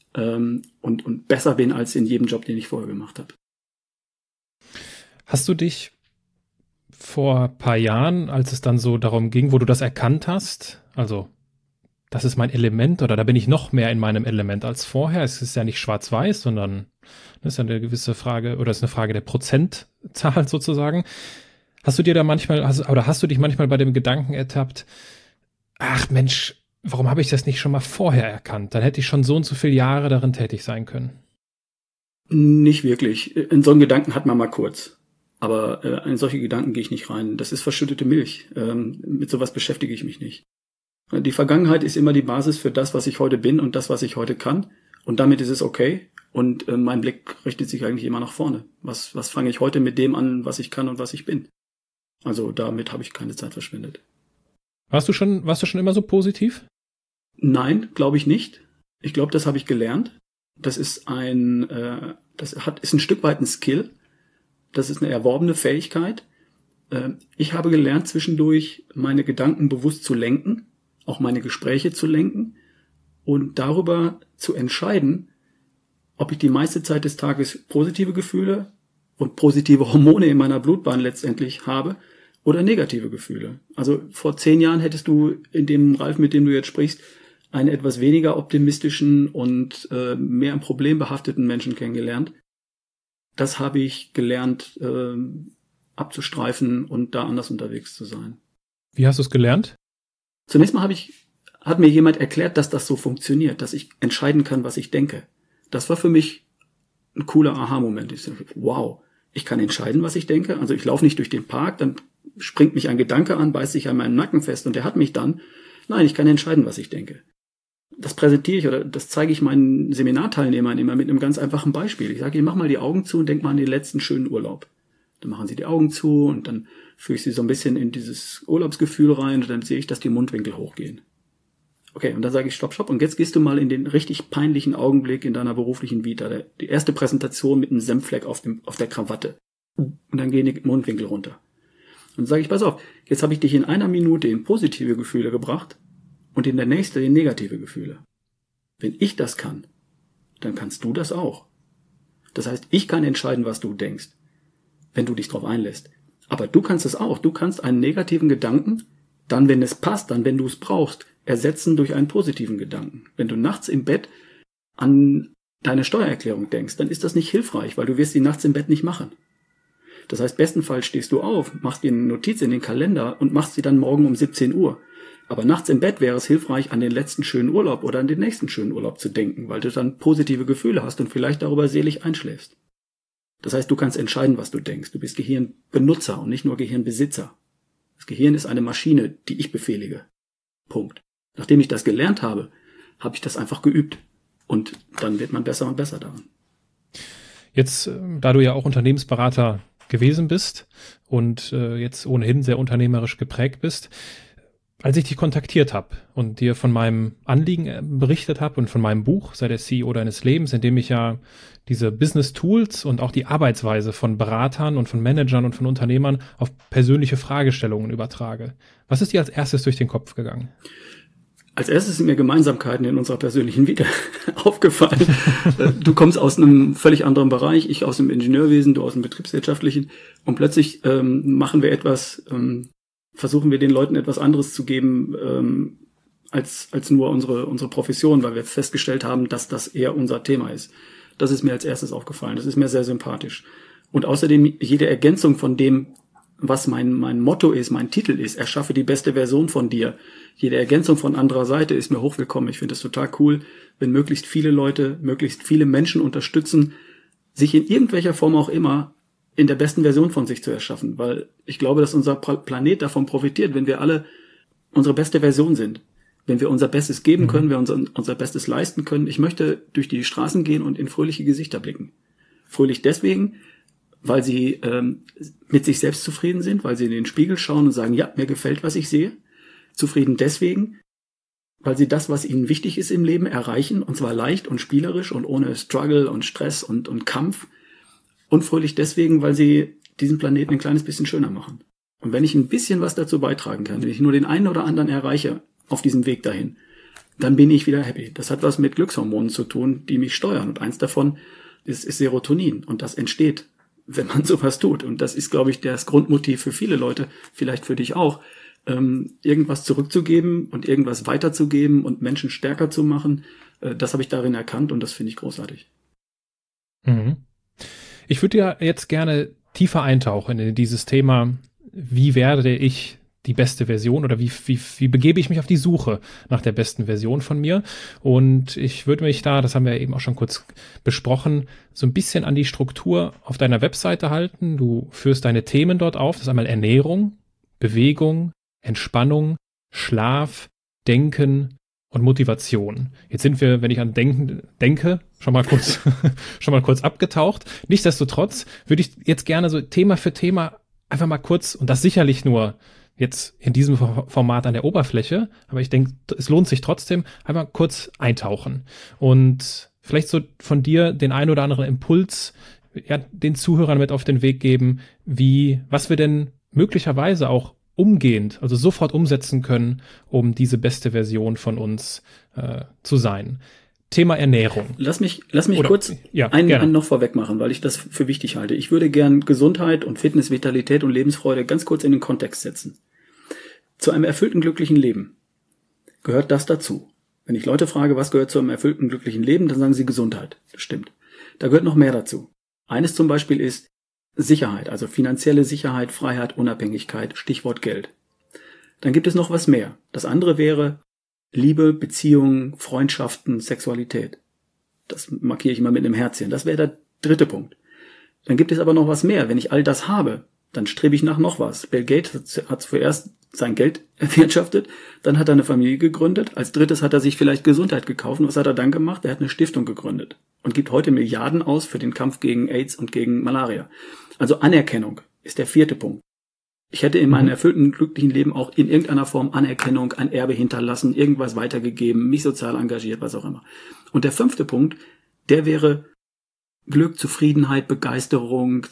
und besser bin als in jedem Job, den ich vorher gemacht habe.
Hast du dich vor ein paar Jahren, als es dann so darum ging, wo du das erkannt hast, also das ist mein Element oder da bin ich noch mehr in meinem Element als vorher, es ist ja nicht schwarz-weiß, sondern das ist ja eine gewisse Frage oder es ist eine Frage der Prozentzahl sozusagen. Hast du dir da manchmal, hast du dich manchmal bei dem Gedanken ertappt, ach Mensch, warum habe ich das nicht schon mal vorher erkannt? Dann hätte ich schon so und so viele Jahre darin tätig sein können.
Nicht wirklich. In so einen Gedanken hat man mal kurz. Aber in solche Gedanken gehe ich nicht rein. Das ist verschüttete Milch. Mit sowas beschäftige ich mich nicht. Die Vergangenheit ist immer die Basis für das, was ich heute bin und das, was ich heute kann. Und damit ist es okay. Und mein Blick richtet sich eigentlich immer nach vorne. Was fange ich heute mit dem an, was ich kann und was ich bin? Also damit habe ich keine Zeit verschwendet.
Warst du schon immer so positiv?
Nein, glaube ich nicht. Ich glaube, das habe ich gelernt. Das ist ein ist ein Stück weit ein Skill. Das ist eine erworbene Fähigkeit. Ich habe gelernt, zwischendurch meine Gedanken bewusst zu lenken, auch meine Gespräche zu lenken und darüber zu entscheiden, ob ich die meiste Zeit des Tages positive Gefühle und positive Hormone in meiner Blutbahn letztendlich habe oder negative Gefühle. Also vor 10 Jahren hättest du in dem Ralf, mit dem du jetzt sprichst, einen etwas weniger optimistischen und mehr ein problembehafteten Menschen kennengelernt. Das habe ich gelernt, abzustreifen und da anders unterwegs zu sein.
Wie hast du es gelernt?
Zunächst mal hat mir jemand erklärt, dass das so funktioniert, dass ich entscheiden kann, was ich denke. Das war für mich ein cooler Aha-Moment. Ich sage, wow, ich kann entscheiden, was ich denke. Also ich laufe nicht durch den Park, dann springt mich ein Gedanke an, beißt sich an meinen Nacken fest und der hat mich dann. Nein, ich kann entscheiden, was ich denke. Das präsentiere ich oder das zeige ich meinen Seminarteilnehmern immer mit einem ganz einfachen Beispiel. Ich sage, mach mal die Augen zu und denk mal an den letzten schönen Urlaub. Dann machen sie die Augen zu und dann führe ich sie so ein bisschen in dieses Urlaubsgefühl rein und dann sehe ich, dass die Mundwinkel hochgehen. Okay, und dann sage ich, stopp. Und jetzt gehst du mal in den richtig peinlichen Augenblick in deiner beruflichen Vita. Die erste Präsentation mit einem Senffleck auf der Krawatte. Und dann gehen die Mundwinkel runter. Und dann sage ich, pass auf, jetzt habe ich dich in einer Minute in positive Gefühle gebracht und in der nächsten in negative Gefühle. Wenn ich das kann, dann kannst du das auch. Das heißt, ich kann entscheiden, was du denkst, wenn du dich darauf einlässt. Aber du kannst es auch. Du kannst einen negativen Gedanken, dann, wenn es passt, dann, wenn du es brauchst, ersetzen durch einen positiven Gedanken. Wenn du nachts im Bett an deine Steuererklärung denkst, dann ist das nicht hilfreich, weil du wirst sie nachts im Bett nicht machen. Das heißt, bestenfalls stehst du auf, machst dir eine Notiz in den Kalender und machst sie dann morgen um 17 Uhr. Aber nachts im Bett wäre es hilfreich, an den letzten schönen Urlaub oder an den nächsten schönen Urlaub zu denken, weil du dann positive Gefühle hast und vielleicht darüber selig einschläfst. Das heißt, du kannst entscheiden, was du denkst. Du bist Gehirnbenutzer und nicht nur Gehirnbesitzer. Das Gehirn ist eine Maschine, die ich befehlige. Punkt. Nachdem ich das gelernt habe, habe ich das einfach geübt. Und dann wird man besser und besser daran.
Jetzt, da du ja auch Unternehmensberater gewesen bist und jetzt ohnehin sehr unternehmerisch geprägt bist, als ich dich kontaktiert habe und dir von meinem Anliegen berichtet habe und von meinem Buch, sei der CEO deines Lebens, in dem ich ja diese Business Tools und auch die Arbeitsweise von Beratern und von Managern und von Unternehmern auf persönliche Fragestellungen übertrage. Was ist dir als erstes durch den Kopf gegangen?
Als erstes sind mir Gemeinsamkeiten in unserer persönlichen Vita aufgefallen. Du kommst aus einem völlig anderen Bereich, ich aus dem Ingenieurwesen, du aus dem betriebswirtschaftlichen und plötzlich machen wir etwas, versuchen wir den Leuten etwas anderes zu geben als nur unsere Profession, weil wir festgestellt haben, dass das eher unser Thema ist. Das ist mir als erstes aufgefallen. Das ist mir sehr sympathisch. Und außerdem jede Ergänzung von dem, was mein Motto ist, mein Titel ist, erschaffe die beste Version von dir. Jede Ergänzung von anderer Seite ist mir hochwillkommen. Ich finde es total cool, wenn möglichst viele Leute, möglichst viele Menschen unterstützen, sich in irgendwelcher Form auch immer in der besten Version von sich zu erschaffen. Weil ich glaube, dass unser Planet davon profitiert, wenn wir alle unsere beste Version sind. Wenn wir unser Bestes geben können, wir unser Bestes leisten können. Ich möchte durch die Straßen gehen und in fröhliche Gesichter blicken. Fröhlich deswegen, weil sie mit sich selbst zufrieden sind, weil sie in den Spiegel schauen und sagen, ja, mir gefällt, was ich sehe. Zufrieden deswegen, weil sie das, was ihnen wichtig ist im Leben, erreichen, und zwar leicht und spielerisch und ohne Struggle und Stress und Kampf. Und fröhlich deswegen, weil sie diesen Planeten ein kleines bisschen schöner machen. Und wenn ich ein bisschen was dazu beitragen kann, wenn ich nur den einen oder anderen erreiche auf diesem Weg dahin, dann bin ich wieder happy. Das hat was mit Glückshormonen zu tun, die mich steuern. Und eins davon ist Serotonin. Und das entsteht, wenn man sowas tut. Und das ist, glaube ich, das Grundmotiv für viele Leute, vielleicht für dich auch, irgendwas zurückzugeben und irgendwas weiterzugeben und Menschen stärker zu machen. Das habe ich darin erkannt und das finde ich großartig.
Mhm. Ich würde ja jetzt gerne tiefer eintauchen in dieses Thema, wie werde ich die beste Version oder wie begebe ich mich auf die Suche nach der besten Version von mir? Und ich würde mich da, das haben wir eben auch schon kurz besprochen, so ein bisschen an die Struktur auf deiner Webseite halten. Du führst deine Themen dort auf. Das ist einmal Ernährung, Bewegung, Entspannung, Schlaf, Denken und Motivation. Jetzt sind wir, wenn ich an Denken denke, schon mal kurz abgetaucht. Nichtsdestotrotz würde ich jetzt gerne so Thema für Thema einfach mal kurz, und das sicherlich nur jetzt in diesem Format an der Oberfläche, aber ich denke, es lohnt sich trotzdem, einmal kurz eintauchen. Und vielleicht so von dir den ein oder anderen Impuls, ja, den Zuhörern mit auf den Weg geben, was wir denn möglicherweise auch umgehend, also sofort umsetzen können, um diese beste Version von uns zu sein. Thema Ernährung.
Lass mich kurz einen noch vorweg machen, weil ich das für wichtig halte. Ich würde gern Gesundheit und Fitness, Vitalität und Lebensfreude ganz kurz in den Kontext setzen. Zu einem erfüllten, glücklichen Leben gehört das dazu. Wenn ich Leute frage, was gehört zu einem erfüllten, glücklichen Leben, dann sagen sie Gesundheit. Das stimmt. Da gehört noch mehr dazu. Eines zum Beispiel ist Sicherheit, also finanzielle Sicherheit, Freiheit, Unabhängigkeit, Stichwort Geld. Dann gibt es noch was mehr. Das andere wäre Liebe, Beziehungen, Freundschaften, Sexualität. Das markiere ich immer mit einem Herzchen. Das wäre der dritte Punkt. Dann gibt es aber noch was mehr. Wenn ich all das habe, dann strebe ich nach noch was. Bill Gates hat zuerst sein Geld erwirtschaftet, dann hat er eine Familie gegründet, als drittes hat er sich vielleicht Gesundheit gekauft. Und was hat er dann gemacht? Er hat eine Stiftung gegründet und gibt heute Milliarden aus für den Kampf gegen AIDS und gegen Malaria. Also Anerkennung ist der vierte Punkt. Ich hätte in meinem erfüllten, glücklichen Leben auch in irgendeiner Form Anerkennung, ein Erbe hinterlassen, irgendwas weitergegeben, mich sozial engagiert, was auch immer. Und der fünfte Punkt, der wäre Glück, Zufriedenheit, Begeisterung,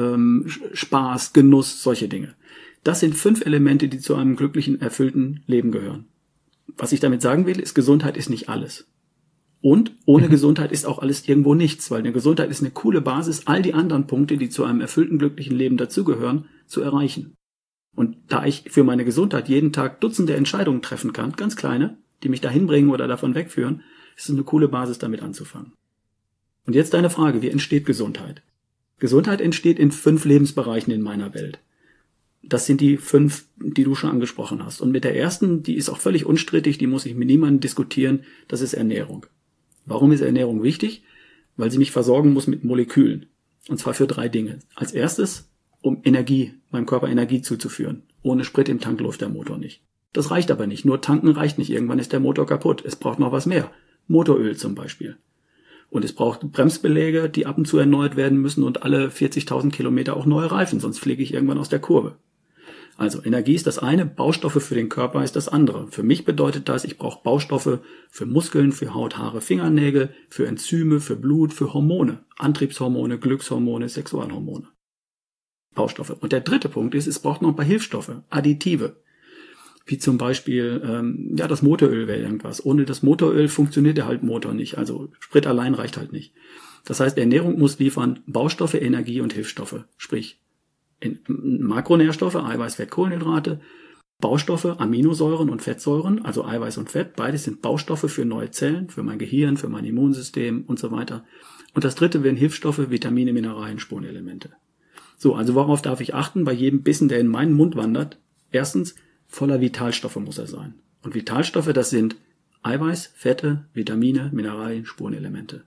Spaß, Genuss, solche Dinge. Das sind 5 Elemente, die zu einem glücklichen, erfüllten Leben gehören. Was ich damit sagen will, ist, Gesundheit ist nicht alles. Und ohne Gesundheit ist auch alles irgendwo nichts, weil eine Gesundheit ist eine coole Basis, all die anderen Punkte, die zu einem erfüllten, glücklichen Leben dazugehören, zu erreichen. Und da ich für meine Gesundheit jeden Tag Dutzende Entscheidungen treffen kann, ganz kleine, die mich dahin bringen oder davon wegführen, ist es eine coole Basis, damit anzufangen. Und jetzt deine Frage, wie entsteht Gesundheit? Gesundheit entsteht in 5 Lebensbereichen in meiner Welt. Das sind die 5, die du schon angesprochen hast. Und mit der ersten, die ist auch völlig unstrittig, die muss ich mit niemandem diskutieren, das ist Ernährung. Warum ist Ernährung wichtig? Weil sie mich versorgen muss mit Molekülen. Und zwar für 3 Dinge. Als erstes, um meinem Körper Energie zuzuführen. Ohne Sprit im Tank läuft der Motor nicht. Das reicht aber nicht. Nur tanken reicht nicht. Irgendwann ist der Motor kaputt. Es braucht noch was mehr. Motoröl zum Beispiel. Und es braucht Bremsbeläge, die ab und zu erneuert werden müssen und alle 40.000 Kilometer auch neue Reifen, sonst fliege ich irgendwann aus der Kurve. Also Energie ist das eine, Baustoffe für den Körper ist das andere. Für mich bedeutet das, ich brauche Baustoffe für Muskeln, für Haut, Haare, Fingernägel, für Enzyme, für Blut, für Hormone, Antriebshormone, Glückshormone, Sexualhormone. Baustoffe. Und der dritte Punkt ist, es braucht noch ein paar Hilfsstoffe, Additive. Wie zum Beispiel, das Motoröl wäre irgendwas. Ohne das Motoröl funktioniert der Motor nicht. Also Sprit allein reicht halt nicht. Das heißt, Ernährung muss liefern Baustoffe, Energie und Hilfsstoffe. Sprich, Makronährstoffe, Eiweiß, Fett, Kohlenhydrate, Baustoffe, Aminosäuren und Fettsäuren, also Eiweiß und Fett. Beides sind Baustoffe für neue Zellen, für mein Gehirn, für mein Immunsystem und so weiter. Und das dritte wären Hilfsstoffe, Vitamine, Mineralien, Spurenelemente. So, also worauf darf ich achten bei jedem Bissen, der in meinen Mund wandert? Erstens, voller Vitalstoffe muss er sein. Und Vitalstoffe, das sind Eiweiß, Fette, Vitamine, Mineralien, Spurenelemente.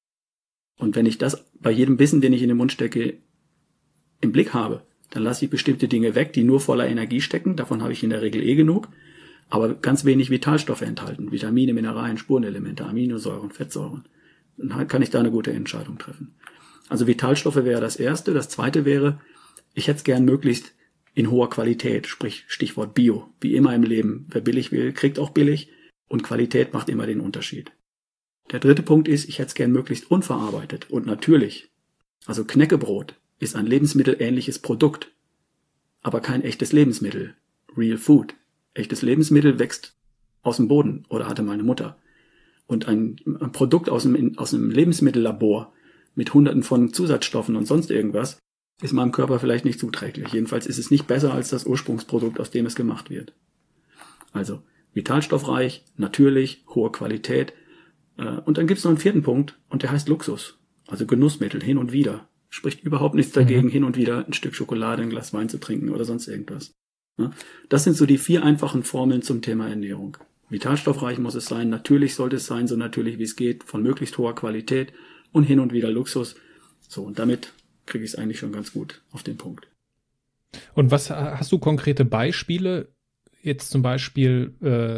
Und wenn ich das bei jedem Bissen, den ich in den Mund stecke, im Blick habe, dann lasse ich bestimmte Dinge weg, die nur voller Energie stecken. Davon habe ich in der Regel genug. Aber ganz wenig Vitalstoffe enthalten. Vitamine, Mineralien, Spurenelemente, Aminosäuren, Fettsäuren. Dann kann ich da eine gute Entscheidung treffen. Also Vitalstoffe wäre das erste. Das zweite wäre, ich hätte es gern möglichst in hoher Qualität, sprich Stichwort Bio. Wie immer im Leben, wer billig will, kriegt auch billig und Qualität macht immer den Unterschied. Der dritte Punkt ist, ich hätte es gern möglichst unverarbeitet und natürlich. Also Knäckebrot ist ein lebensmittelähnliches Produkt, aber kein echtes Lebensmittel. Real Food. Echtes Lebensmittel wächst aus dem Boden oder hatte meine Mutter. Und ein Produkt aus einem Lebensmittellabor mit Hunderten von Zusatzstoffen und sonst irgendwas ist meinem Körper vielleicht nicht zuträglich. Jedenfalls ist es nicht besser als das Ursprungsprodukt, aus dem es gemacht wird. Also vitalstoffreich, natürlich, hohe Qualität. Und dann gibt es noch einen vierten Punkt und der heißt Luxus. Also Genussmittel, hin und wieder. Spricht überhaupt nichts dagegen, hin und wieder ein Stück Schokolade, ein Glas Wein zu trinken oder sonst irgendwas. Das sind so die 4 einfachen Formeln zum Thema Ernährung. Vitalstoffreich muss es sein, natürlich sollte es sein, so natürlich wie es geht, von möglichst hoher Qualität und hin und wieder Luxus. So, und damit kriege ich es eigentlich schon ganz gut auf den Punkt.
Und was hast du konkrete Beispiele, jetzt zum Beispiel,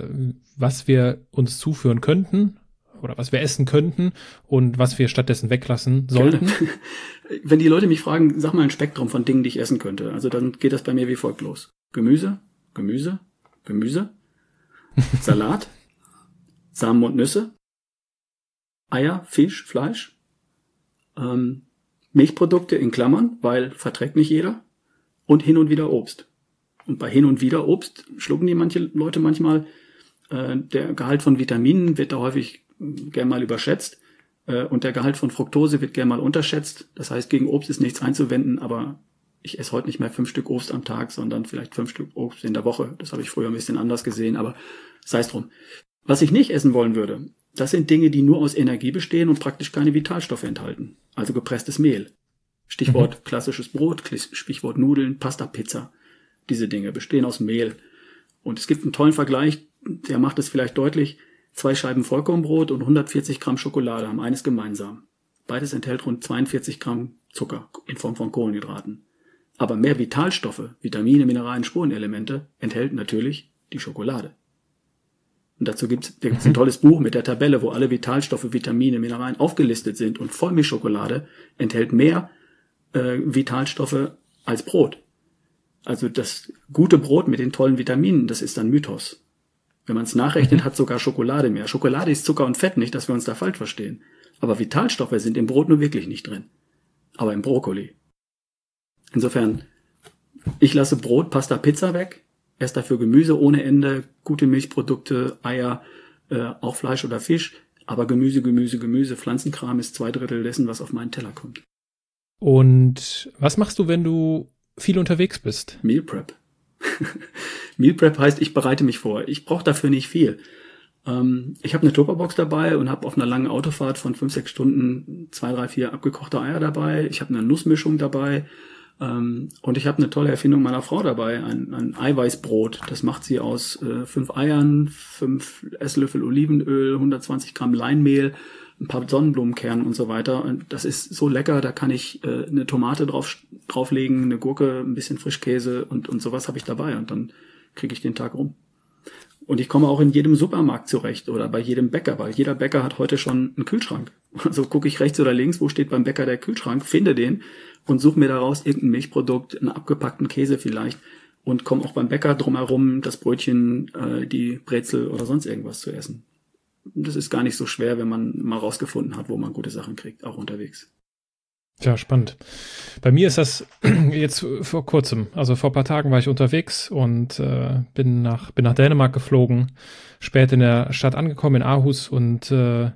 was wir uns zuführen könnten oder was wir essen könnten und was wir stattdessen weglassen sollten?
Gerne. Wenn die Leute mich fragen, sag mal ein Spektrum von Dingen, die ich essen könnte, also dann geht das bei mir wie folgt los. Gemüse, Salat, Samen und Nüsse, Eier, Fisch, Fleisch, Milchprodukte in Klammern, weil verträgt nicht jeder, und hin und wieder Obst. Und bei hin und wieder Obst schlucken die manche Leute manchmal. Der Gehalt von Vitaminen wird da häufig gern mal überschätzt und der Gehalt von Fructose wird gern mal unterschätzt. Das heißt, gegen Obst ist nichts einzuwenden, aber ich esse heute nicht mehr 5 Stück Obst am Tag, sondern vielleicht 5 Stück Obst in der Woche. Das habe ich früher ein bisschen anders gesehen, aber sei es drum. Was ich nicht essen wollen würde, das sind Dinge, die nur aus Energie bestehen und praktisch keine Vitalstoffe enthalten. Also gepresstes Mehl. Stichwort klassisches Brot, Stichwort Nudeln, Pasta, Pizza. Diese Dinge bestehen aus Mehl. Und es gibt einen tollen Vergleich, der macht es vielleicht deutlich. 2 Scheiben Vollkornbrot und 140 Gramm Schokolade haben eines gemeinsam. Beides enthält rund 42 Gramm Zucker in Form von Kohlenhydraten. Aber mehr Vitalstoffe, Vitamine, Mineralien, Spurenelemente enthält natürlich die Schokolade. Und dazu gibt's ein tolles Buch mit der Tabelle, wo alle Vitalstoffe, Vitamine, Mineralien aufgelistet sind. Und Vollmilchschokolade enthält mehr Vitalstoffe als Brot. Also das gute Brot mit den tollen Vitaminen, das ist ein Mythos. Wenn man es nachrechnet, hat sogar Schokolade mehr. Schokolade ist Zucker und Fett, nicht, dass wir uns da falsch verstehen. Aber Vitalstoffe sind im Brot nur wirklich nicht drin. Aber im Brokkoli. Insofern, ich lasse Brot, Pasta, Pizza weg. Erst dafür Gemüse ohne Ende, gute Milchprodukte, Eier, auch Fleisch oder Fisch. Aber Gemüse, Pflanzenkram ist 2/3 dessen, was auf meinen Teller kommt.
Und was machst du, wenn du viel unterwegs bist?
Meal Prep. Meal Prep heißt, ich bereite mich vor. Ich brauche dafür nicht viel. Ich habe eine Tupperbox dabei und habe auf einer langen Autofahrt von 5-6 Stunden 2, 3, 4 abgekochte Eier dabei. Ich habe eine Nussmischung dabei. Und ich habe eine tolle Erfindung meiner Frau dabei, ein Eiweißbrot. Das macht sie aus 5 Eiern, 5 Esslöffel Olivenöl, 120 Gramm Leinmehl, ein paar Sonnenblumenkernen und so weiter. Und das ist so lecker, da kann ich eine Tomate drauflegen, eine Gurke, ein bisschen Frischkäse und sowas habe ich dabei. Und dann kriege ich den Tag rum. Und ich komme auch in jedem Supermarkt zurecht oder bei jedem Bäcker, weil jeder Bäcker hat heute schon einen Kühlschrank. Also gucke ich rechts oder links, wo steht beim Bäcker der Kühlschrank, finde den und suche mir daraus irgendein Milchprodukt, einen abgepackten Käse vielleicht und komme auch beim Bäcker drumherum, das Brötchen, die Brezel oder sonst irgendwas zu essen. Das ist gar nicht so schwer, wenn man mal rausgefunden hat, wo man gute Sachen kriegt, auch unterwegs.
Ja, spannend. Bei mir ist das jetzt vor kurzem, also vor ein paar Tagen war ich unterwegs und bin nach Dänemark geflogen, spät in der Stadt angekommen, in Aarhus und das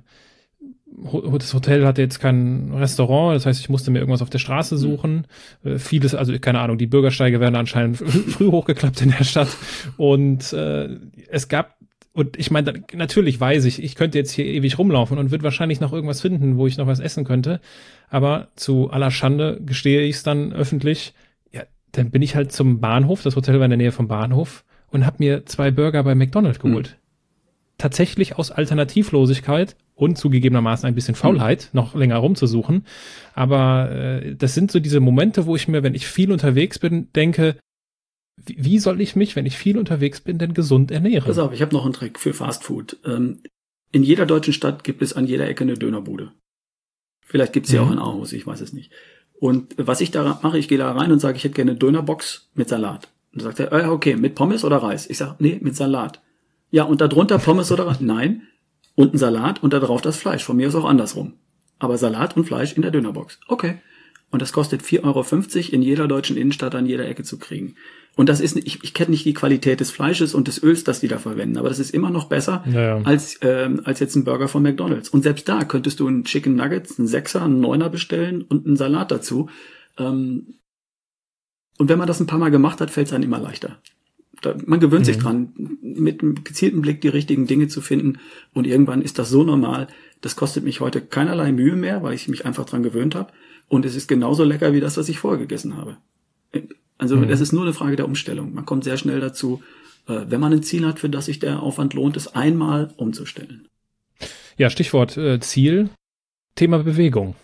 Hotel hatte jetzt kein Restaurant, das heißt, ich musste mir irgendwas auf der Straße suchen. Vieles, also keine Ahnung, die Bürgersteige werden anscheinend früh hochgeklappt in der Stadt und es gab. Und ich meine, natürlich weiß ich könnte jetzt hier ewig rumlaufen und würde wahrscheinlich noch irgendwas finden, wo ich noch was essen könnte. Aber zu aller Schande gestehe ich es dann öffentlich. Ja, dann bin ich halt zum Bahnhof, das Hotel war in der Nähe vom Bahnhof, und habe mir 2 Burger bei McDonald's geholt. Tatsächlich aus Alternativlosigkeit und zugegebenermaßen ein bisschen Faulheit, noch länger rumzusuchen. Aber das sind so diese Momente, wo ich mir, wenn ich viel unterwegs bin, denke, wie soll ich mich, wenn ich viel unterwegs bin, denn gesund ernähren?
Pass auf, ich habe noch einen Trick für Fast Food. In jeder deutschen Stadt gibt es an jeder Ecke eine Dönerbude. Vielleicht gibt's sie auch in Aarhus, ich weiß es nicht. Und was ich da mache, ich gehe da rein und sage, ich hätte gerne eine Dönerbox mit Salat. Und dann sagt er, okay, mit Pommes oder Reis? Ich sage, nee, mit Salat. Ja, und da drunter Pommes oder Reis? Nein. Und ein Salat und da drauf das Fleisch. Von mir ist auch andersrum. Aber Salat und Fleisch in der Dönerbox. Okay. Und das kostet 4,50 € in jeder deutschen Innenstadt an jeder Ecke zu kriegen. Und das ist, ich kenne nicht die Qualität des Fleisches und des Öls, das die da verwenden, aber das ist immer noch besser als jetzt ein Burger von McDonald's. Und selbst da könntest du einen Chicken Nuggets, einen 6er, einen 9er bestellen und einen Salat dazu. Und wenn man das ein paar Mal gemacht hat, fällt es einem immer leichter. Man gewöhnt sich dran, mit einem gezielten Blick die richtigen Dinge zu finden. Und irgendwann ist das so normal, das kostet mich heute keinerlei Mühe mehr, weil ich mich einfach dran gewöhnt habe. Und es ist genauso lecker wie das, was ich vorher gegessen habe. Also das ist nur eine Frage der Umstellung. Man kommt sehr schnell dazu, wenn man ein Ziel hat, für das sich der Aufwand lohnt, es einmal umzustellen.
Ja, Stichwort Ziel, Thema Bewegung.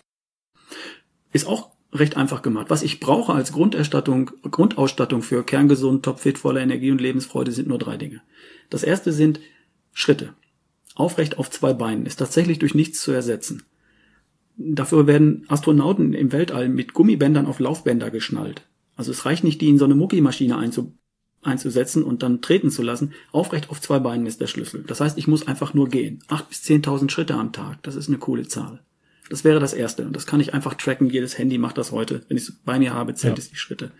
Ist auch recht einfach gemacht. Was ich brauche als Grundausstattung für kerngesund, topfit, voller Energie und Lebensfreude sind nur 3 Dinge. Das erste sind Schritte. Aufrecht auf 2 Beinen ist tatsächlich durch nichts zu ersetzen. Dafür werden Astronauten im Weltall mit Gummibändern auf Laufbänder geschnallt. Also es reicht nicht, die in so eine Muckimaschine einzusetzen und dann treten zu lassen. Aufrecht auf 2 Beinen ist der Schlüssel. Das heißt, ich muss einfach nur gehen. 8.000 bis 10.000 Schritte am Tag. Das ist eine coole Zahl. Das wäre das Erste. Und das kann ich einfach tracken. Jedes Handy macht das heute. Wenn ich es bei mir habe, zählt es die Schritte.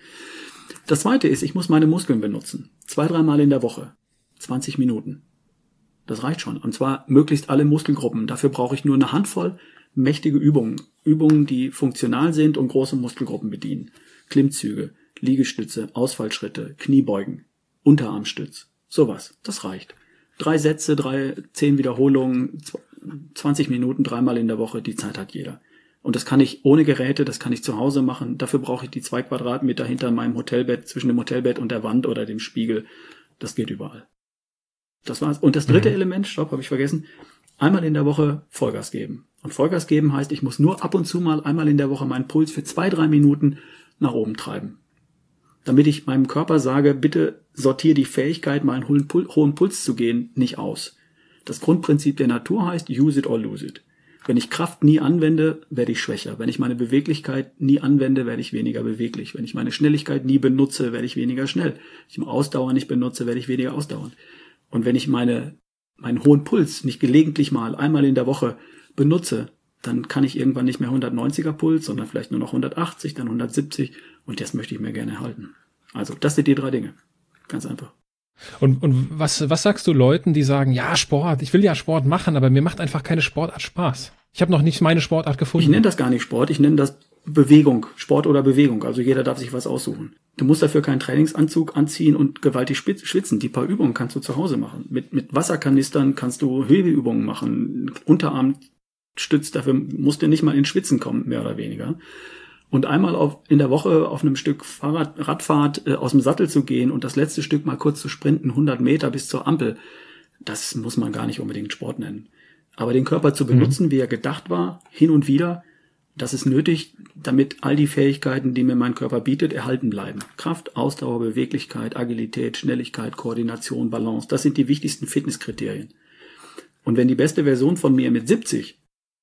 Das Zweite ist, ich muss meine Muskeln benutzen. 2-3 Mal in der Woche. 20 Minuten. Das reicht schon. Und zwar möglichst alle Muskelgruppen. Dafür brauche ich nur eine Handvoll mächtige Übungen. Übungen, die funktional sind und große Muskelgruppen bedienen. Klimmzüge, Liegestütze, Ausfallschritte, Kniebeugen, Unterarmstütz. Sowas. Das reicht. 3 Sätze, 10 Wiederholungen, 20 Minuten, 3-mal in der Woche. Die Zeit hat jeder. Und das kann ich ohne Geräte, das kann ich zu Hause machen. Dafür brauche ich die 2 Quadratmeter hinter meinem Hotelbett, zwischen dem Hotelbett und der Wand oder dem Spiegel. Das geht überall. Das war's. Und das dritte Element, habe ich vergessen, einmal in der Woche Vollgas geben. Und Vollgas geben heißt, ich muss nur ab und zu mal einmal in der Woche meinen Puls für 2-3 Minuten nach oben treiben. Damit ich meinem Körper sage, bitte sortiere die Fähigkeit, mal einen hohen Puls zu gehen, nicht aus. Das Grundprinzip der Natur heißt, use it or lose it. Wenn ich Kraft nie anwende, werde ich schwächer. Wenn ich meine Beweglichkeit nie anwende, werde ich weniger beweglich. Wenn ich meine Schnelligkeit nie benutze, werde ich weniger schnell. Wenn ich meine Ausdauer nicht benutze, werde ich weniger ausdauernd. Und wenn ich meinen hohen Puls nicht gelegentlich mal einmal in der Woche benutze, dann kann ich irgendwann nicht mehr 190er Puls, sondern vielleicht nur noch 180, dann 170 und das möchte ich mir gerne halten. Also das sind die 3 Dinge. Ganz einfach.
Und was sagst du Leuten, die sagen, ja, Sport, ich will ja Sport machen, aber mir macht einfach keine Sportart Spaß. Ich habe noch nicht meine Sportart gefunden.
Ich nenne das gar nicht Sport, ich nenne das Bewegung, Sport oder Bewegung. Also jeder darf sich was aussuchen. Du musst dafür keinen Trainingsanzug anziehen und gewaltig schwitzen. Die paar Übungen kannst du zu Hause machen. Mit Wasserkanistern kannst du Hebeübungen machen. Unterarmstütz, dafür musst du nicht mal ins Schwitzen kommen, mehr oder weniger. Und einmal in der Woche auf einem Stück Radfahrt aus dem Sattel zu gehen und das letzte Stück mal kurz zu sprinten, 100 Meter bis zur Ampel, das muss man gar nicht unbedingt Sport nennen. Aber den Körper zu benutzen, wie er gedacht war, hin und wieder, das ist nötig, damit all die Fähigkeiten, die mir mein Körper bietet, erhalten bleiben. Kraft, Ausdauer, Beweglichkeit, Agilität, Schnelligkeit, Koordination, Balance, das sind die wichtigsten Fitnesskriterien. Und wenn die beste Version von mir mit 70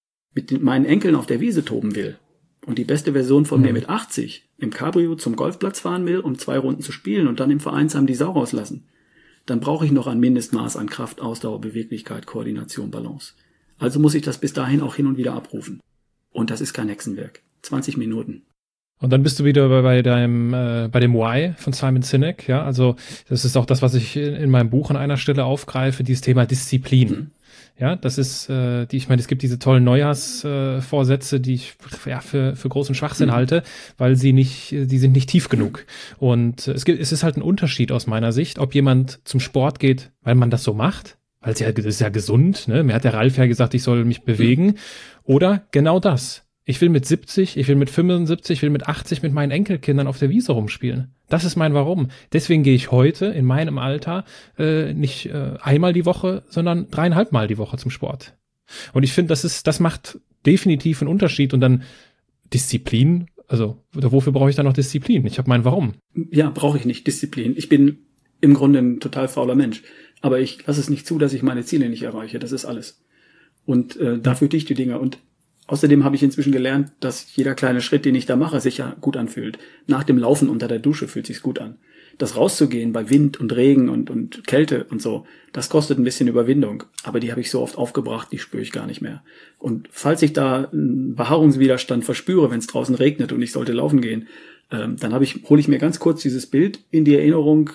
mit meinen Enkeln auf der Wiese toben will, und die beste Version von mir mit 80 im Cabrio zum Golfplatz fahren will, um 2 Runden zu spielen und dann im Vereinsheim die Sau rauslassen, dann brauche ich noch ein Mindestmaß an Kraft, Ausdauer, Beweglichkeit, Koordination, Balance. Also muss ich das bis dahin auch hin und wieder abrufen. Und das ist kein Hexenwerk. 20 Minuten. Und dann bist du wieder bei dem Why von Simon Sinek, ja, also das ist auch das, was ich in meinem Buch an einer Stelle aufgreife, dieses Thema Disziplin. Ja, das ist, ich meine, es gibt diese tollen Neujahrsvorsätze, die ich für großen Schwachsinn halte, weil die sind nicht tief genug. Und es ist halt ein Unterschied aus meiner Sicht, ob jemand zum Sport geht, weil man das so macht, weil das ist ja gesund, ne? Mir hat der Ralf ja gesagt, ich soll mich bewegen. Oder genau das. Ich will mit 70, ich will mit 75, ich will mit 80 mit meinen Enkelkindern auf der Wiese rumspielen. Das ist mein Warum. Deswegen gehe ich heute in meinem Alter nicht einmal die Woche, sondern 3,5 Mal die Woche zum Sport. Und ich finde, das macht definitiv einen Unterschied. Und dann Disziplin, also wofür brauche ich dann noch Disziplin? Ich habe mein Warum. Ja, brauche ich nicht Disziplin. Ich bin im Grunde ein total fauler Mensch. Aber ich lasse es nicht zu, dass ich meine Ziele nicht erreiche. Das ist alles. Und dafür tue ich die Dinge. Und außerdem habe ich inzwischen gelernt, dass jeder kleine Schritt, den ich da mache, sich ja gut anfühlt. Nach dem Laufen unter der Dusche fühlt sich's gut an. Das rauszugehen bei Wind und Regen und Kälte und so, das kostet ein bisschen Überwindung. Aber die habe ich so oft aufgebracht, die spüre ich gar nicht mehr. Und falls ich da einen Behaarungswiderstand verspüre, wenn es draußen regnet und ich sollte laufen gehen, dann hole ich mir ganz kurz dieses Bild in die Erinnerung,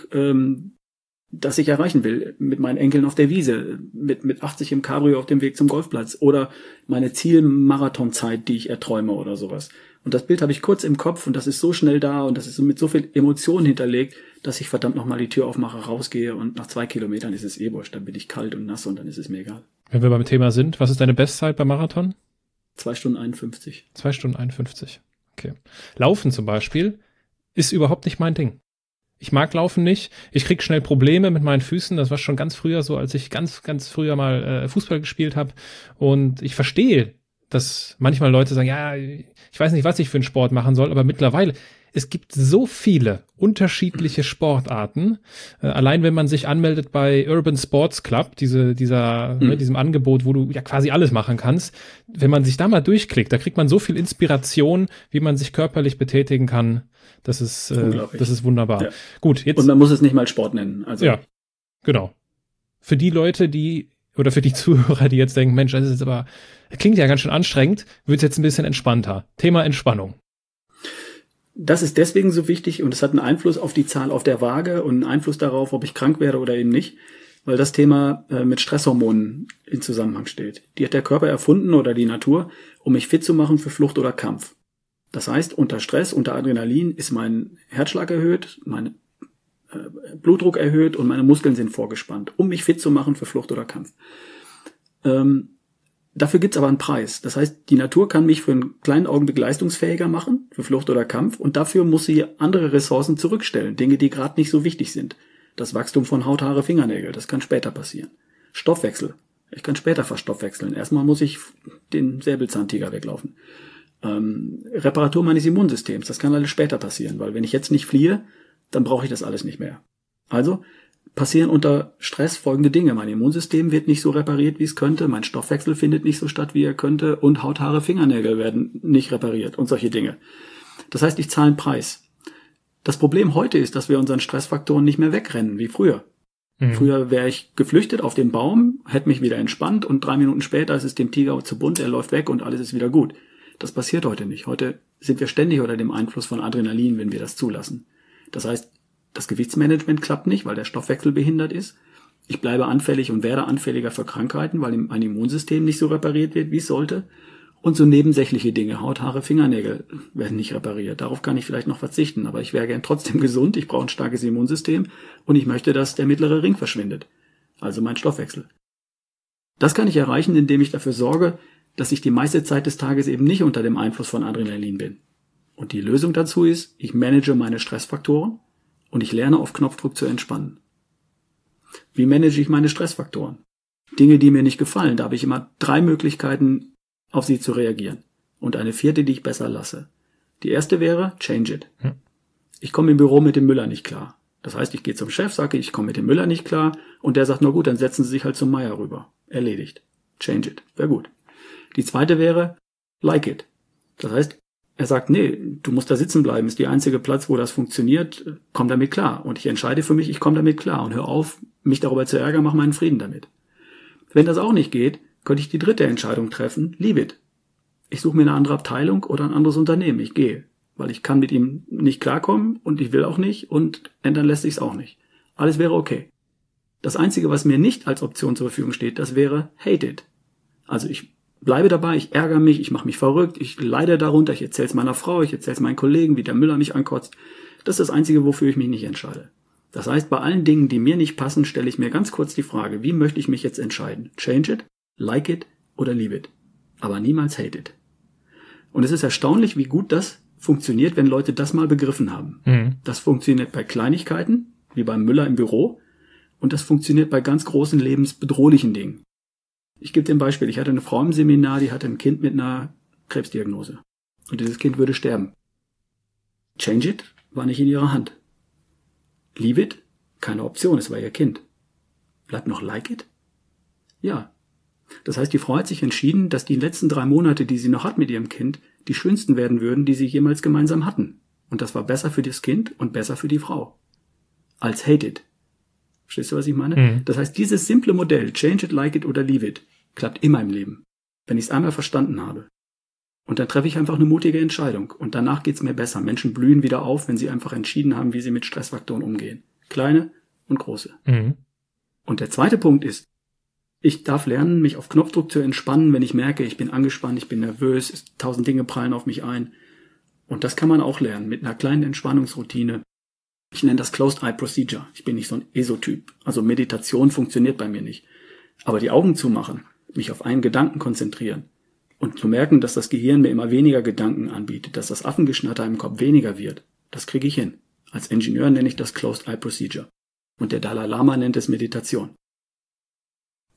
das ich erreichen will, mit meinen Enkeln auf der Wiese, mit 80 im Cabrio auf dem Weg zum Golfplatz oder meine Zielmarathonzeit, die ich erträume oder sowas. Und das Bild habe ich kurz im Kopf und das ist so schnell da und das ist mit so viel Emotionen hinterlegt, dass ich verdammt nochmal die Tür aufmache, rausgehe und nach 2 Kilometern ist es wurscht, dann bin ich kalt und nass und dann ist es mir egal. Wenn wir beim Thema sind, was ist deine Bestzeit beim Marathon? 2 Stunden 51. 2 Stunden 51, okay. Laufen zum Beispiel ist überhaupt nicht mein Ding. Ich mag Laufen nicht. Ich krieg schnell Probleme mit meinen Füßen. Das war schon ganz früher so, als ich ganz, ganz früher mal Fußball gespielt habe. Und ich verstehe, dass manchmal Leute sagen, ja, ich weiß nicht, was ich für einen Sport machen soll, aber mittlerweile,
es gibt so viele unterschiedliche Sportarten. Allein wenn man sich anmeldet bei Urban Sports Club, diesem Angebot, wo du ja quasi alles machen kannst, wenn man sich da mal durchklickt, da kriegt man so viel Inspiration, wie man sich körperlich betätigen kann. Das ist wunderbar. Ja. Gut, jetzt.
Und man muss es nicht mal Sport nennen. Also.
Ja, genau. Für die Leute, oder für die Zuhörer, die jetzt denken, Mensch, das klingt ja ganz schön anstrengend, wird es jetzt ein bisschen entspannter. Thema Entspannung.
Das ist deswegen so wichtig und es hat einen Einfluss auf die Zahl auf der Waage und einen Einfluss darauf, ob ich krank werde oder eben nicht, weil das Thema mit Stresshormonen in Zusammenhang steht. Die hat der Körper erfunden oder die Natur, um mich fit zu machen für Flucht oder Kampf. Das heißt, unter Stress, unter Adrenalin ist mein Herzschlag erhöht, mein Blutdruck erhöht und meine Muskeln sind vorgespannt, um mich fit zu machen für Flucht oder Kampf. Dafür gibt's aber einen Preis. Das heißt, die Natur kann mich für einen kleinen Augenblick leistungsfähiger machen, für Flucht oder Kampf, und dafür muss sie andere Ressourcen zurückstellen, Dinge, die gerade nicht so wichtig sind. Das Wachstum von Haut, Haare, Fingernägel, das kann später passieren. Stoffwechsel, ich kann später verstoffwechseln. Erstmal muss ich den Säbelzahntiger weglaufen. Reparatur meines Immunsystems, das kann alles später passieren, weil wenn ich jetzt nicht fliehe, dann brauche ich das alles nicht mehr. Also passieren unter Stress folgende Dinge. Mein Immunsystem wird nicht so repariert, wie es könnte. Mein Stoffwechsel findet nicht so statt, wie er könnte. Und Haut, Haare, Fingernägel werden nicht repariert und solche Dinge. Das heißt, ich zahle einen Preis. Das Problem heute ist, dass wir unseren Stressfaktoren nicht mehr wegrennen, wie früher. Früher wäre ich geflüchtet auf den Baum, hätte mich wieder entspannt und 3 Minuten später ist es dem Tiger zu bunt, er läuft weg und alles ist wieder gut. Das passiert heute nicht. Heute sind wir ständig unter dem Einfluss von Adrenalin, wenn wir das zulassen. Das heißt, das Gewichtsmanagement klappt nicht, weil der Stoffwechsel behindert ist. Ich bleibe anfällig und werde anfälliger für Krankheiten, weil mein Immunsystem nicht so repariert wird, wie es sollte. Und so nebensächliche Dinge, Haut, Haare, Fingernägel werden nicht repariert. Darauf kann ich vielleicht noch verzichten, aber ich wäre gern trotzdem gesund. Ich brauche ein starkes Immunsystem und ich möchte, dass der mittlere Ring verschwindet. Also mein Stoffwechsel. Das kann ich erreichen, indem ich dafür sorge, dass ich die meiste Zeit des Tages eben nicht unter dem Einfluss von Adrenalin bin. Und die Lösung dazu ist, ich manage meine Stressfaktoren und ich lerne auf Knopfdruck zu entspannen. Wie manage ich meine Stressfaktoren? Dinge, die mir nicht gefallen, da habe ich immer 3 Möglichkeiten, auf sie zu reagieren. Und eine 4., die ich besser lasse. Die erste wäre, change it. Ich komme im Büro mit dem Müller nicht klar. Das heißt, ich gehe zum Chef, sage, ich komme mit dem Müller nicht klar und der sagt, na gut, dann setzen Sie sich halt zum Meier rüber. Erledigt. Change it. Wäre gut. Die zweite wäre, like it. Das heißt, er sagt, nee, du musst da sitzen bleiben, ist der einzige Platz, wo das funktioniert, komm damit klar. Und ich entscheide für mich, ich komme damit klar und hör auf, mich darüber zu ärgern, mach meinen Frieden damit. Wenn das auch nicht geht, könnte ich die 3. Entscheidung treffen, leave it. Ich suche mir eine andere Abteilung oder ein anderes Unternehmen, ich gehe. Weil ich kann mit ihm nicht klarkommen und ich will auch nicht und ändern lässt sich's auch nicht. Alles wäre okay. Das Einzige, was mir nicht als Option zur Verfügung steht, das wäre hate it. Also ich bleibe dabei, ich ärgere mich, ich mache mich verrückt, ich leide darunter, ich erzähle es meiner Frau, ich erzähle es meinen Kollegen, wie der Müller mich ankotzt. Das ist das Einzige, wofür ich mich nicht entscheide. Das heißt, bei allen Dingen, die mir nicht passen, stelle ich mir ganz kurz die Frage, wie möchte ich mich jetzt entscheiden? Change it, like it oder leave it. Aber niemals hate it. Und es ist erstaunlich, wie gut das funktioniert, wenn Leute das mal begriffen haben. Das funktioniert bei Kleinigkeiten, wie beim Müller im Büro, und das funktioniert bei ganz großen lebensbedrohlichen Dingen. Ich gebe dir ein Beispiel. Ich hatte eine Frau im Seminar, die hatte ein Kind mit einer Krebsdiagnose. Und dieses Kind würde sterben. Change it war nicht in ihrer Hand. Leave it? Keine Option, es war ihr Kind. Bleibt noch like it? Ja. Das heißt, die Frau hat sich entschieden, dass die letzten 3 Monate, die sie noch hat mit ihrem Kind, die schönsten werden würden, die sie jemals gemeinsam hatten. Und das war besser für das Kind und besser für die Frau. Als hate it. Verstehst du, was ich meine? Das heißt, dieses simple Modell, change it, like it oder leave it, klappt immer im Leben. Wenn ich es einmal verstanden habe. Und dann treffe ich einfach eine mutige Entscheidung. Und danach geht's mir besser. Menschen blühen wieder auf, wenn sie einfach entschieden haben, wie sie mit Stressfaktoren umgehen. Kleine und große. Und der zweite Punkt ist, ich darf lernen, mich auf Knopfdruck zu entspannen, wenn ich merke, ich bin angespannt, ich bin nervös, 1000 Dinge prallen auf mich ein. Und das kann man auch lernen, mit einer kleinen Entspannungsroutine. Ich nenne das Closed Eye Procedure. Ich bin nicht so ein ESO-Typ. Also Meditation funktioniert bei mir nicht. Aber die Augen zumachen, mich auf einen Gedanken konzentrieren und zu merken, dass das Gehirn mir immer weniger Gedanken anbietet, dass das Affengeschnatter im Kopf weniger wird, das kriege ich hin. Als Ingenieur nenne ich das Closed Eye Procedure. Und der Dalai Lama nennt es Meditation.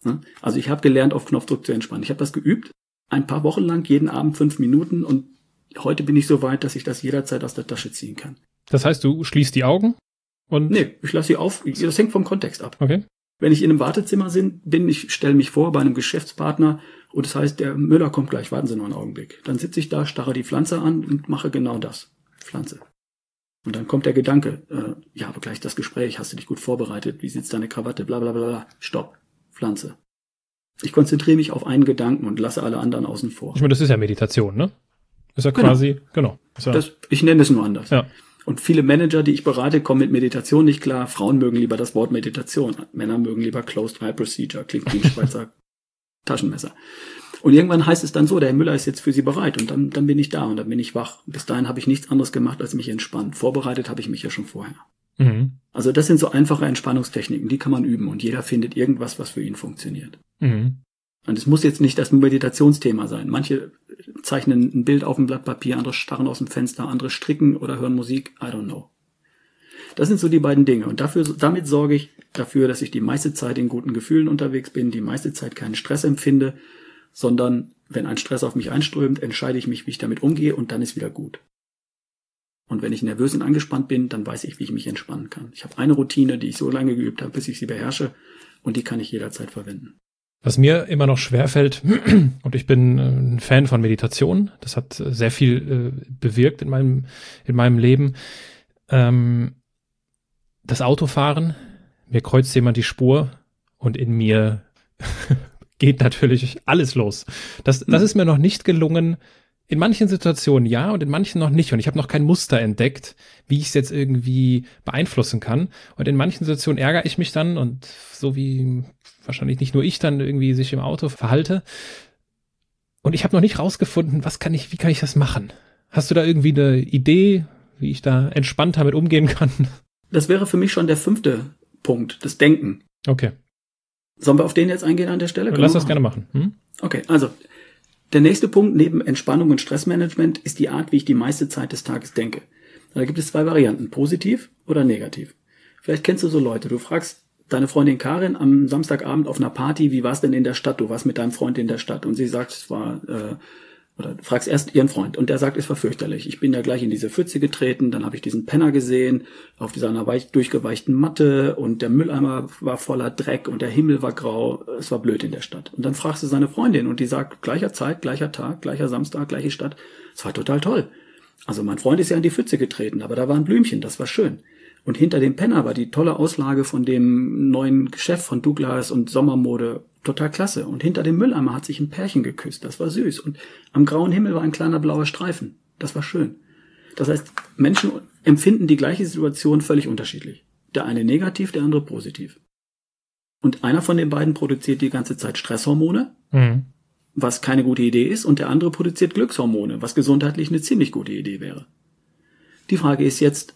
Also ich habe gelernt, auf Knopfdruck zu entspannen. Ich habe das geübt, ein paar Wochen lang, jeden Abend 5 Minuten und heute bin ich so weit, dass ich das jederzeit aus der Tasche ziehen kann.
Das heißt, du schließt die Augen und...
Nee, ich lasse sie auf. Das hängt vom Kontext ab.
Okay.
Wenn ich in einem Wartezimmer bin, ich stelle mich vor bei einem Geschäftspartner und das heißt, der Müller kommt gleich, warten Sie noch einen Augenblick. Dann sitze ich da, starre die Pflanze an und mache genau das. Pflanze. Und dann kommt der Gedanke, ja, aber gleich das Gespräch, hast du dich gut vorbereitet, wie sitzt deine Krawatte, bla bla bla bla. Stopp. Pflanze. Ich konzentriere mich auf einen Gedanken und lasse alle anderen außen vor.
Ich meine, das ist ja Meditation, ne? Ist ja
Genau.
quasi, genau. Ist ja,
Ich nenne es nur anders.
ja.
Und viele Manager, die ich berate, kommen mit Meditation nicht klar. Frauen mögen lieber das Wort Meditation. Männer mögen lieber Closed Eye Procedure. Klingt wie ein Schweizer Taschenmesser. Und irgendwann heißt es dann so, der Herr Müller ist jetzt für Sie bereit. Und dann bin ich da und dann bin ich wach. Bis dahin habe ich nichts anderes gemacht, als mich entspannt. Vorbereitet habe ich mich ja schon vorher.
Mhm.
Also das sind so einfache Entspannungstechniken, die kann man üben. Und jeder findet irgendwas, was für ihn funktioniert.
Mhm.
Und es muss jetzt nicht das Meditationsthema sein. Manche zeichnen ein Bild auf ein Blatt Papier, andere starren aus dem Fenster, andere stricken oder hören Musik. I don't know. Das sind so die beiden Dinge. Und damit sorge ich dafür, dass ich die meiste Zeit in guten Gefühlen unterwegs bin, die meiste Zeit keinen Stress empfinde, sondern wenn ein Stress auf mich einströmt, entscheide ich mich, wie ich damit umgehe und dann ist wieder gut. Und wenn ich nervös und angespannt bin, dann weiß ich, wie ich mich entspannen kann. Ich habe eine Routine, die ich so lange geübt habe, bis ich sie beherrsche und die kann ich jederzeit verwenden.
Was mir immer noch schwerfällt, und ich bin ein Fan von Meditation, das hat sehr viel bewirkt in meinem Leben, das Autofahren, mir kreuzt jemand die Spur und in mir geht natürlich alles los. Das ist mir noch nicht gelungen. In manchen Situationen ja und in manchen noch nicht. Und ich habe noch kein Muster entdeckt, wie ich es jetzt irgendwie beeinflussen kann. Und in manchen Situationen ärgere ich mich dann und so wie wahrscheinlich nicht nur ich dann irgendwie sich im Auto verhalte. Und ich habe noch nicht rausgefunden, wie kann ich das machen? Hast du da irgendwie eine Idee, wie ich da entspannt damit umgehen kann?
Das wäre für mich schon der 5. Punkt, das Denken.
Okay.
Sollen wir auf den jetzt eingehen an der Stelle?
Lass das gerne machen.
Okay, also der nächste Punkt neben Entspannung und Stressmanagement ist die Art, wie ich die meiste Zeit des Tages denke. Da gibt es 2 Varianten, positiv oder negativ. Vielleicht kennst du so Leute, du fragst deine Freundin Karin am Samstagabend auf einer Party, wie war es denn in der Stadt? Du warst mit deinem Freund in der Stadt und sie sagt, es war, oder du fragst erst ihren Freund und der sagt, es war fürchterlich. Ich bin da gleich in diese Pfütze getreten, dann habe ich diesen Penner gesehen auf dieser durchgeweichten Matte und der Mülleimer war voller Dreck und der Himmel war grau. Es war blöd in der Stadt. Und dann fragst du seine Freundin und die sagt, gleicher Zeit, gleicher Tag, gleicher Samstag, gleiche Stadt. Es war total toll. Also mein Freund ist ja in die Pfütze getreten, aber da war ein Blümchen, das war schön. Und hinter dem Penner war die tolle Auslage von dem neuen Geschäft von Douglas und Sommermode total klasse. Und hinter dem Mülleimer hat sich ein Pärchen geküsst, das war süß. Und am grauen Himmel war ein kleiner blauer Streifen, das war schön. Das heißt, Menschen empfinden die gleiche Situation völlig unterschiedlich. Der eine negativ, der andere positiv. Und einer von den beiden produziert die ganze Zeit Stresshormone, was keine gute Idee ist, und der andere produziert Glückshormone, was gesundheitlich eine ziemlich gute Idee wäre. Die Frage ist jetzt,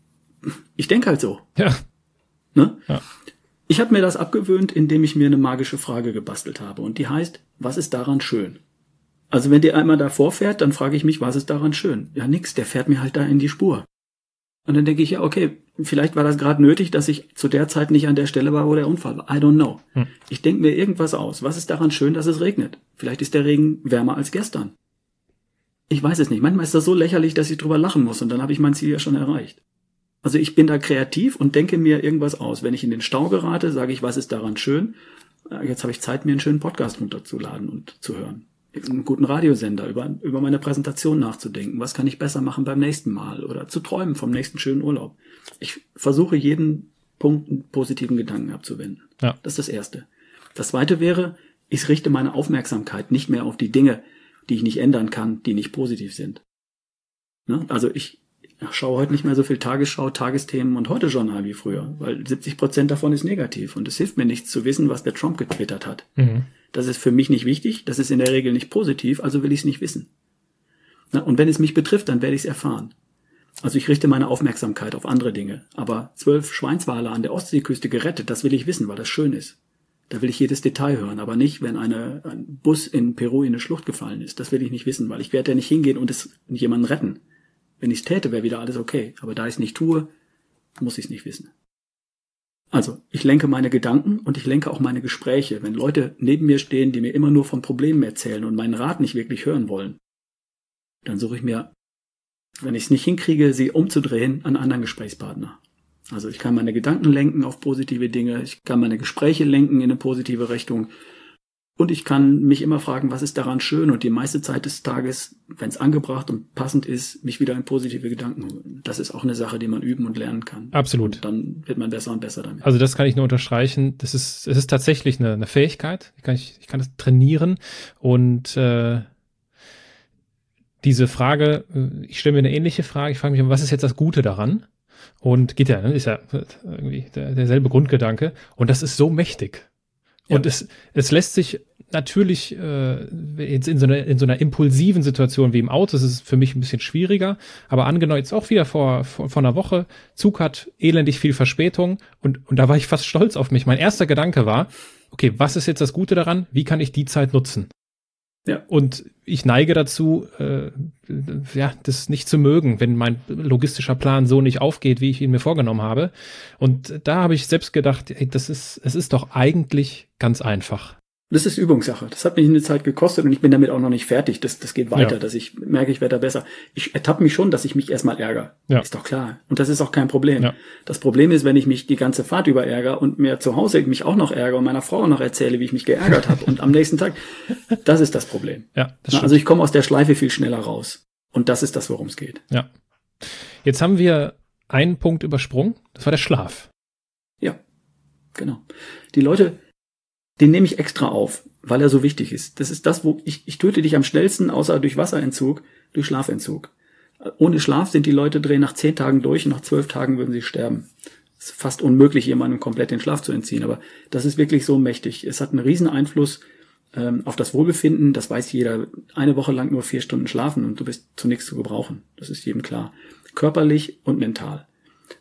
ich denke halt so.
Ja.
Ne?
Ja.
Ich habe mir das abgewöhnt, indem ich mir eine magische Frage gebastelt habe. Und die heißt, was ist daran schön? Also wenn der einmal davor fährt, dann frage ich mich, was ist daran schön? Ja, nix, der fährt mir halt da in die Spur. Und dann denke ich, ja, okay, vielleicht war das gerade nötig, dass ich zu der Zeit nicht an der Stelle war, wo der Unfall war. I don't know. Ich denke mir irgendwas aus. Was ist daran schön, dass es regnet? Vielleicht ist der Regen wärmer als gestern. Ich weiß es nicht. Manchmal ist das so lächerlich, dass ich drüber lachen muss und dann habe ich mein Ziel ja schon erreicht. Also ich bin da kreativ und denke mir irgendwas aus. Wenn ich in den Stau gerate, sage ich, was ist daran schön? Jetzt habe ich Zeit, mir einen schönen Podcast runterzuladen und zu hören. Einen guten Radiosender, über meine Präsentation nachzudenken. Was kann ich besser machen beim nächsten Mal? Oder zu träumen vom nächsten schönen Urlaub. Ich versuche jeden Punkt einen positiven Gedanken abzuwenden.
Ja.
Das ist das Erste. Das Zweite wäre, ich richte meine Aufmerksamkeit nicht mehr auf die Dinge, die ich nicht ändern kann, die nicht positiv sind. Ne? Also ich schaue heute nicht mehr so viel Tagesschau, Tagesthemen und Heute-Journal wie früher, weil 70% davon ist negativ und es hilft mir nichts zu wissen, was der Trump getwittert hat. Das ist für mich nicht wichtig, das ist in der Regel nicht positiv, also will ich es nicht wissen. Na, und wenn es mich betrifft, dann werde ich es erfahren. Also ich richte meine Aufmerksamkeit auf andere Dinge, aber 12 Schweinswale an der Ostseeküste gerettet, das will ich wissen, weil das schön ist. Da will ich jedes Detail hören, aber nicht, wenn ein Bus in Peru in eine Schlucht gefallen ist. Das will ich nicht wissen, weil ich werde ja nicht hingehen und jemanden retten. Wenn ich es täte, wäre wieder alles okay. Aber da ich es nicht tue, muss ich es nicht wissen. Also, ich lenke meine Gedanken und ich lenke auch meine Gespräche. Wenn Leute neben mir stehen, die mir immer nur von Problemen erzählen und meinen Rat nicht wirklich hören wollen, dann suche ich mir, wenn ich es nicht hinkriege, sie umzudrehen, einen anderen Gesprächspartner. Also ich kann meine Gedanken lenken auf positive Dinge, ich kann meine Gespräche lenken in eine positive Richtung und ich kann mich immer fragen, was ist daran schön, und die meiste Zeit des Tages, wenn es angebracht und passend ist, mich wieder in positive Gedanken holen. Das ist auch eine Sache, die man üben und lernen kann.
Absolut.
Und dann wird man besser und besser damit.
Also das kann ich nur unterstreichen. Es ist tatsächlich eine Fähigkeit. Ich kann das trainieren. Und diese Frage, ich stelle mir eine ähnliche Frage. Ich frage mich, was ist jetzt das Gute daran? Und geht ja, ne? Ist ja irgendwie derselbe Grundgedanke. Und das ist so mächtig. Ja. Und es lässt sich natürlich jetzt in so einer impulsiven Situation wie im Auto, das ist für mich ein bisschen schwieriger, aber angenommen jetzt auch wieder vor einer Woche, Zug hat elendig viel Verspätung und da war ich fast stolz auf mich. Mein erster Gedanke war, okay, was ist jetzt das Gute daran? Wie kann ich die Zeit nutzen? Ja. Und ich neige dazu, das nicht zu mögen, wenn mein logistischer Plan so nicht aufgeht, wie ich ihn mir vorgenommen habe. Und da habe ich selbst gedacht, ey, es ist doch eigentlich ganz einfach.
Das ist Übungssache. Das hat mich eine Zeit gekostet und ich bin damit auch noch nicht fertig. Das geht weiter, ja. Dass ich merke, ich werde da besser. Ich ertappe mich schon, dass ich mich erstmal ärgere. Ja. Ist doch klar. Und das ist auch kein Problem. Ja. Das Problem ist, wenn ich mich die ganze Fahrt über ärgere und mir zu Hause mich auch noch ärgere und meiner Frau auch noch erzähle, wie ich mich geärgert habe und am nächsten Tag, das ist das Problem. Ja, das stimmt. Also ich komme aus der Schleife viel schneller raus. Und das ist das, worum es geht.
Ja. Jetzt haben wir einen Punkt übersprungen. Das war der Schlaf.
Ja, genau. Die Leute, den nehme ich extra auf, weil er so wichtig ist. Das ist das, wo ich töte dich am schnellsten, außer durch Wasserentzug, durch Schlafentzug. Ohne Schlaf sind die Leute drehen nach 10 Tagen durch und nach 12 Tagen würden sie sterben. Es ist fast unmöglich, jemandem komplett den Schlaf zu entziehen, aber das ist wirklich so mächtig. Es hat einen riesen Einfluss auf das Wohlbefinden, das weiß jeder. Eine Woche lang nur 4 Stunden schlafen und du bist zu nichts zu gebrauchen. Das ist jedem klar. Körperlich und mental.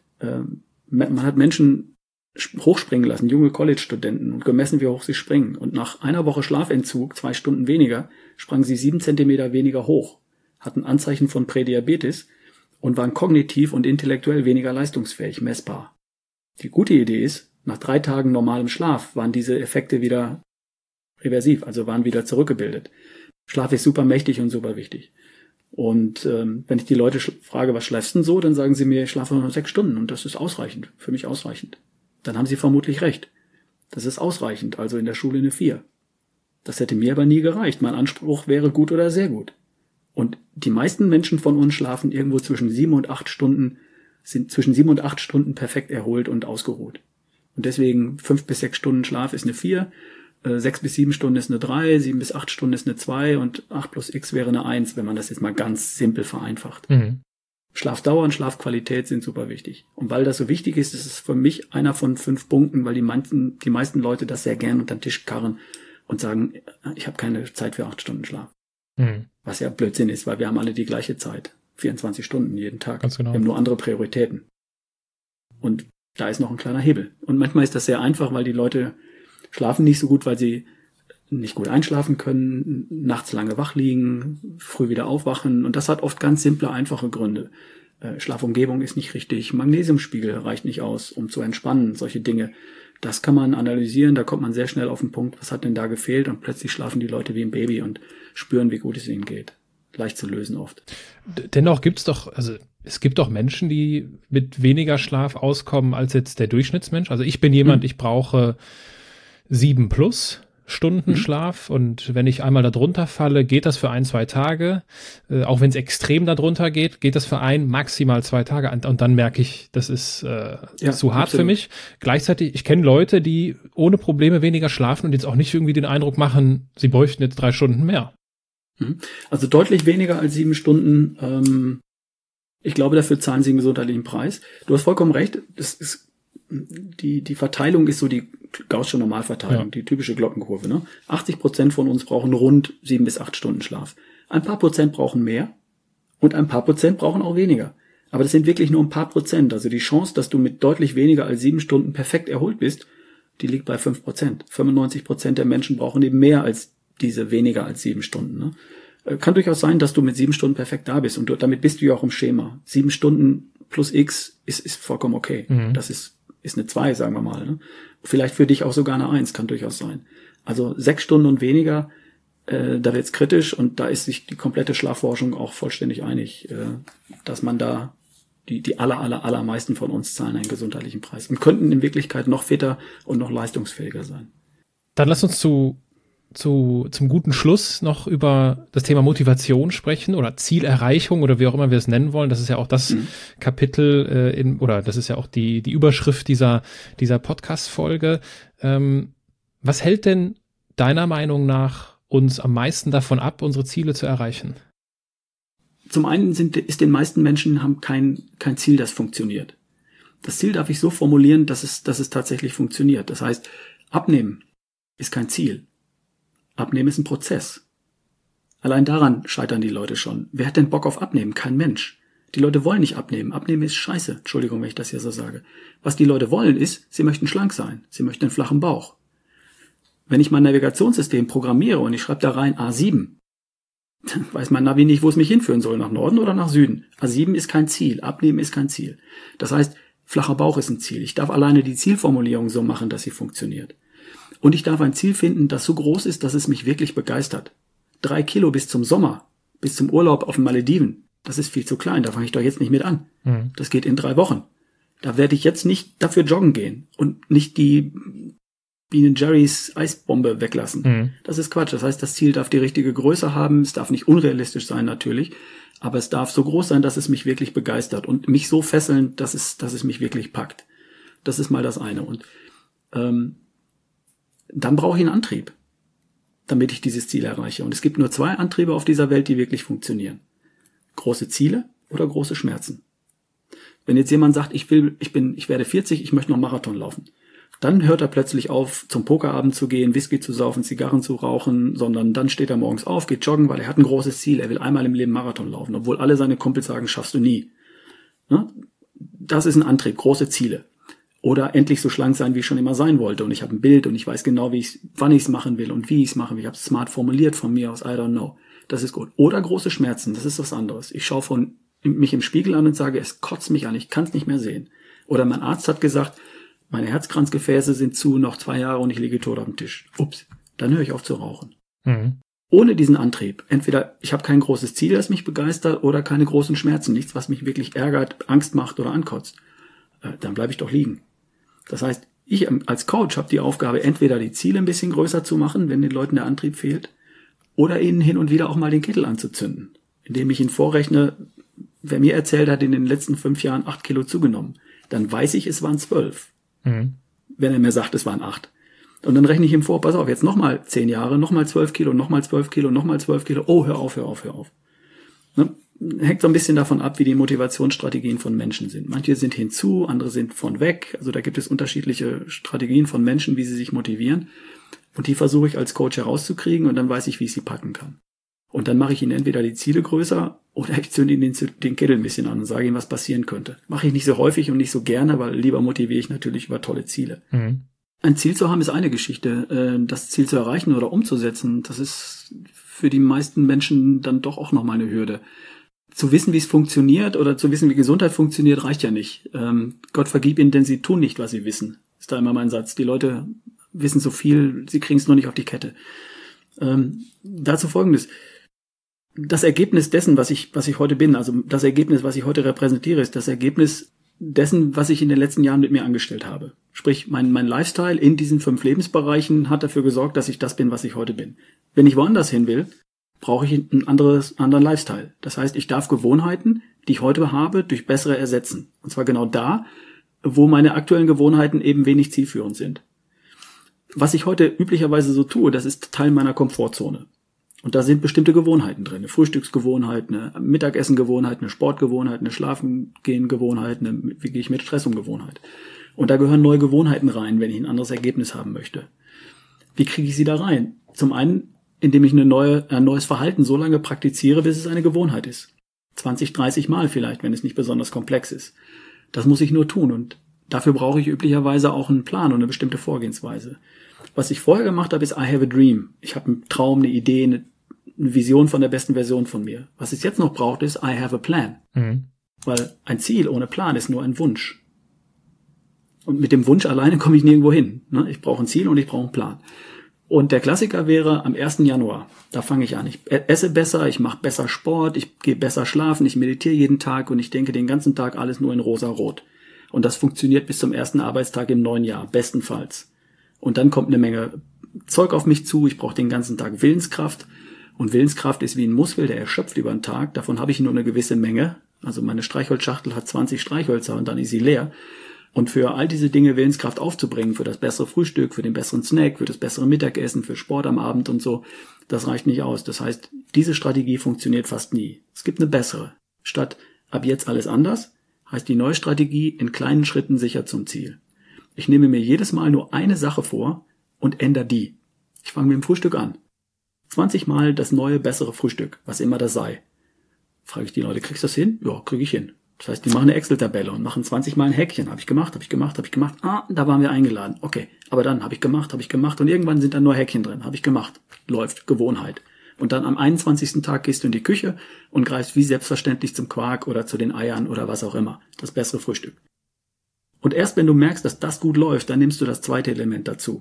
Man hat Menschen hochspringen lassen, junge College-Studenten, und gemessen, wie hoch sie springen. Und nach einer Woche Schlafentzug, 2 Stunden weniger, sprangen sie 7 Zentimeter weniger hoch, hatten Anzeichen von Prädiabetes und waren kognitiv und intellektuell weniger leistungsfähig, messbar. Die gute Idee ist, nach 3 Tagen normalem Schlaf waren diese Effekte wieder reversiv, also waren wieder zurückgebildet. Schlaf ist super mächtig und super wichtig. Und wenn ich die Leute frage, was schläfst du denn so, dann sagen sie mir, ich schlafe nur 6 Stunden und das ist ausreichend, für mich ausreichend. Dann haben sie vermutlich recht. Das ist ausreichend, also in der Schule eine 4. Das hätte mir aber nie gereicht. Mein Anspruch wäre gut oder sehr gut. Und die meisten Menschen von uns schlafen irgendwo zwischen 7 und 8 Stunden, sind zwischen 7 und 8 Stunden perfekt erholt und ausgeruht. Und deswegen 5 bis 6 Stunden Schlaf ist eine 4, 6 bis 7 Stunden ist eine 3, 7 bis 8 Stunden ist eine 2 und 8 plus x wäre eine 1, wenn man das jetzt mal ganz simpel vereinfacht. Mhm. Schlafdauer und Schlafqualität sind super wichtig. Und weil das so wichtig ist, ist es für mich einer von 5 Punkten, weil die meisten Leute das sehr gern unter den Tisch karren und sagen, ich habe keine Zeit für 8 Stunden Schlaf. Mhm. Was ja Blödsinn ist, weil wir haben alle die gleiche Zeit. 24 Stunden jeden Tag.
Ganz genau.
Wir haben nur andere Prioritäten. Und da ist noch ein kleiner Hebel. Und manchmal ist das sehr einfach, weil die Leute schlafen nicht so gut, weil sie nicht gut einschlafen können, nachts lange wach liegen, früh wieder aufwachen. Und das hat oft ganz simple, einfache Gründe. Schlafumgebung ist nicht richtig, Magnesiumspiegel reicht nicht aus, um zu entspannen, solche Dinge. Das kann man analysieren, da kommt man sehr schnell auf den Punkt, was hat denn da gefehlt? Und plötzlich schlafen die Leute wie ein Baby und spüren, wie gut es ihnen geht. Leicht zu lösen oft.
Dennoch es gibt doch Menschen, die mit weniger Schlaf auskommen als jetzt der Durchschnittsmensch. Also ich bin jemand, ich brauche 7+ Stunden Schlaf, und wenn ich einmal da drunter falle, geht das für 1-2 Tage. Auch wenn es extrem da drunter geht das für maximal 2 Tage. Und dann merke ich, das ist zu hart absolut für mich. Gleichzeitig, ich kenne Leute, die ohne Probleme weniger schlafen und jetzt auch nicht irgendwie den Eindruck machen, sie bräuchten jetzt 3 Stunden mehr.
Also deutlich weniger als 7 Stunden. Ich glaube, dafür zahlen sie einen gesundheitlichen Preis. Du hast vollkommen recht. Das ist die Verteilung ist so die Gaußsche Normalverteilung, die typische Glockenkurve. Ne? 80% von uns brauchen rund 7 bis 8 Stunden Schlaf. Ein paar Prozent brauchen mehr und ein paar Prozent brauchen auch weniger. Aber das sind wirklich nur ein paar Prozent. Also die Chance, dass du mit deutlich weniger als 7 Stunden perfekt erholt bist, die liegt bei 5%. 95% der Menschen brauchen eben mehr als diese weniger als 7 Stunden. Ne? Kann durchaus sein, dass du mit 7 Stunden perfekt da bist und damit bist du ja auch im Schema. 7 Stunden plus x ist vollkommen okay. Mhm. Das ist eine 2, sagen wir mal. Ne? Vielleicht für dich auch sogar eine 1, kann durchaus sein. Also 6 Stunden und weniger Da wird's kritisch und da ist sich die komplette Schlafforschung auch vollständig einig, dass man da die allermeisten von uns zahlen einen gesundheitlichen Preis und könnten in Wirklichkeit noch fitter und noch leistungsfähiger sein.
Dann lass uns zum guten Schluss noch über das Thema Motivation sprechen oder Zielerreichung oder wie auch immer wir es nennen wollen. Das ist ja auch das Kapitel oder das ist ja auch die Überschrift dieser Podcast-Folge. Was hält denn deiner Meinung nach uns am meisten davon ab, unsere Ziele zu erreichen?
Zum einen ist den meisten Menschen haben kein Ziel, das funktioniert. Das Ziel darf ich so formulieren, dass es tatsächlich funktioniert. Das heißt, abnehmen ist kein Ziel. Abnehmen ist ein Prozess. Allein daran scheitern die Leute schon. Wer hat denn Bock auf Abnehmen? Kein Mensch. Die Leute wollen nicht abnehmen. Abnehmen ist scheiße. Entschuldigung, wenn ich das hier so sage. Was die Leute wollen ist, sie möchten schlank sein. Sie möchten einen flachen Bauch. Wenn ich mein Navigationssystem programmiere und ich schreibe da rein A7, dann weiß mein Navi nicht, wo es mich hinführen soll, nach Norden oder nach Süden. A7 ist kein Ziel, Abnehmen ist kein Ziel. Das heißt, flacher Bauch ist ein Ziel. Ich darf alleine die Zielformulierung so machen, dass sie funktioniert. Und ich darf ein Ziel finden, das so groß ist, dass es mich wirklich begeistert. 3 Kilo bis zum Sommer, bis zum Urlaub auf den Malediven, das ist viel zu klein, da fange ich doch jetzt nicht mit an. Das geht in 3 Wochen. Da werde ich jetzt nicht dafür joggen gehen und nicht die Ben & Jerry's Eisbombe weglassen. Das ist Quatsch. Das heißt, das Ziel darf die richtige Größe haben. Es darf nicht unrealistisch sein, natürlich. Aber es darf so groß sein, dass es mich wirklich begeistert und mich so fesseln, dass es mich wirklich packt. Das ist mal das eine. Und dann brauche ich einen Antrieb, damit ich dieses Ziel erreiche. Und es gibt nur 2 Antriebe auf dieser Welt, die wirklich funktionieren. Große Ziele oder große Schmerzen. Wenn jetzt jemand sagt, ich werde 40, ich möchte noch Marathon laufen. Dann hört er plötzlich auf, zum Pokerabend zu gehen, Whisky zu saufen, Zigarren zu rauchen, sondern dann steht er morgens auf, geht joggen, weil er hat ein großes Ziel. Er will einmal im Leben Marathon laufen, obwohl alle seine Kumpels sagen, schaffst du nie. Ne? Das ist ein Antrieb, große Ziele. Oder endlich so schlank sein, wie ich schon immer sein wollte. Und ich habe ein Bild und ich weiß genau, wann ich es machen will und wie ich es machen will. Ich habe es smart formuliert von mir aus, I don't know. Das ist gut. Oder große Schmerzen, das ist was anderes. Ich schaue mich im Spiegel an und sage, es kotzt mich an, ich kann es nicht mehr sehen. Oder mein Arzt hat gesagt, meine Herzkranzgefäße sind zu, noch 2 Jahre und ich liege tot auf dem Tisch. Ups, dann höre ich auf zu rauchen. Ohne diesen Antrieb, entweder ich habe kein großes Ziel, das mich begeistert, oder keine großen Schmerzen, nichts, was mich wirklich ärgert, Angst macht oder ankotzt, dann bleibe ich doch liegen. Das heißt, ich als Coach habe die Aufgabe, entweder die Ziele ein bisschen größer zu machen, wenn den Leuten der Antrieb fehlt, oder ihnen hin und wieder auch mal den Kittel anzuzünden, indem ich ihnen vorrechne, wer mir erzählt hat, in den letzten 5 Jahren 8 Kilo zugenommen, dann weiß ich, es waren 12. Wenn er mir sagt, es waren 8. Und dann rechne ich ihm vor, pass auf, jetzt nochmal 10 Jahre, nochmal 12 Kilo, nochmal 12 Kilo, nochmal 12 Kilo. Oh, hör auf. Ne? Hängt so ein bisschen davon ab, wie die Motivationsstrategien von Menschen sind. Manche sind hinzu, andere sind von weg. Also da gibt es unterschiedliche Strategien von Menschen, wie sie sich motivieren. Und die versuche ich als Coach herauszukriegen und dann weiß ich, wie ich sie packen kann. Und dann mache ich ihnen entweder die Ziele größer oder ich zünde ihnen den Kittel ein bisschen an und sage ihnen, was passieren könnte. Mache ich nicht so häufig und nicht so gerne, weil lieber motiviere ich natürlich über tolle Ziele. Ein Ziel zu haben ist eine Geschichte. Das Ziel zu erreichen oder umzusetzen, das ist für die meisten Menschen dann doch auch nochmal eine Hürde. Zu wissen, wie es funktioniert oder zu wissen, wie Gesundheit funktioniert, reicht ja nicht. Gott vergib ihnen, denn sie tun nicht, was sie wissen. Ist da immer mein Satz. Die Leute wissen so viel, sie kriegen es nur nicht auf die Kette. Dazu Folgendes. Das Ergebnis dessen, was ich heute bin, also das Ergebnis, was ich heute repräsentiere, ist das Ergebnis dessen, was ich in den letzten Jahren mit mir angestellt habe. Sprich, mein Lifestyle in diesen 5 Lebensbereichen hat dafür gesorgt, dass ich das bin, was ich heute bin. Wenn ich woanders hin will, brauche ich einen anderen Lifestyle. Das heißt, ich darf Gewohnheiten, die ich heute habe, durch bessere ersetzen. Und zwar genau da, wo meine aktuellen Gewohnheiten eben wenig zielführend sind. Was ich heute üblicherweise so tue, das ist Teil meiner Komfortzone. Und da sind bestimmte Gewohnheiten drin. Eine Frühstücksgewohnheit, eine Mittagessengewohnheit, eine Sportgewohnheit, eine Schlafengehengewohnheit, wie gehe ich mit Stress um Gewohnheit. Und da gehören neue Gewohnheiten rein, wenn ich ein anderes Ergebnis haben möchte. Wie kriege ich sie da rein? Zum einen, indem ich ein neues Verhalten so lange praktiziere, bis es eine Gewohnheit ist. 20, 30 Mal vielleicht, wenn es nicht besonders komplex ist. Das muss ich nur tun und dafür brauche ich üblicherweise auch einen Plan und eine bestimmte Vorgehensweise. Was ich vorher gemacht habe, ist I have a dream. Ich habe einen Traum, eine Idee, eine Vision von der besten Version von mir. Was es jetzt noch braucht, ist I have a plan. Weil ein Ziel ohne Plan ist nur ein Wunsch. Und mit dem Wunsch alleine komme ich nirgendwo hin. Ich brauche ein Ziel und ich brauche einen Plan. Und der Klassiker wäre am 1. Januar. Da fange ich an. Ich esse besser, ich mache besser Sport, ich gehe besser schlafen, ich meditiere jeden Tag und ich denke den ganzen Tag alles nur in rosa-rot. Und das funktioniert bis zum ersten Arbeitstag im neuen Jahr, bestenfalls. Und dann kommt eine Menge Zeug auf mich zu, ich brauche den ganzen Tag Willenskraft. Und Willenskraft ist wie ein Muskel, der erschöpft über den Tag. Davon habe ich nur eine gewisse Menge. Also meine Streichholzschachtel hat 20 Streichhölzer und dann ist sie leer. Und für all diese Dinge Willenskraft aufzubringen, für das bessere Frühstück, für den besseren Snack, für das bessere Mittagessen, für Sport am Abend und so, das reicht nicht aus. Das heißt, diese Strategie funktioniert fast nie. Es gibt eine bessere. Statt ab jetzt alles anders, heißt die neue Strategie in kleinen Schritten sicher zum Ziel. Ich nehme mir jedes Mal nur eine Sache vor und ändere die. Ich fange mit dem Frühstück an. 20 Mal das neue, bessere Frühstück, was immer das sei. Frage ich die Leute, kriegst du das hin? Ja, kriege ich hin. Das heißt, die machen eine Excel-Tabelle und machen 20 Mal ein Häkchen. Habe ich gemacht. Da waren wir eingeladen. Okay, aber dann habe ich gemacht. Und irgendwann sind da nur Häkchen drin. Habe ich gemacht. Läuft, Gewohnheit. Und dann am 21. Tag gehst du in die Küche und greifst wie selbstverständlich zum Quark oder zu den Eiern oder was auch immer. Das bessere Frühstück. Und erst wenn du merkst, dass das gut läuft, dann nimmst du das zweite Element dazu.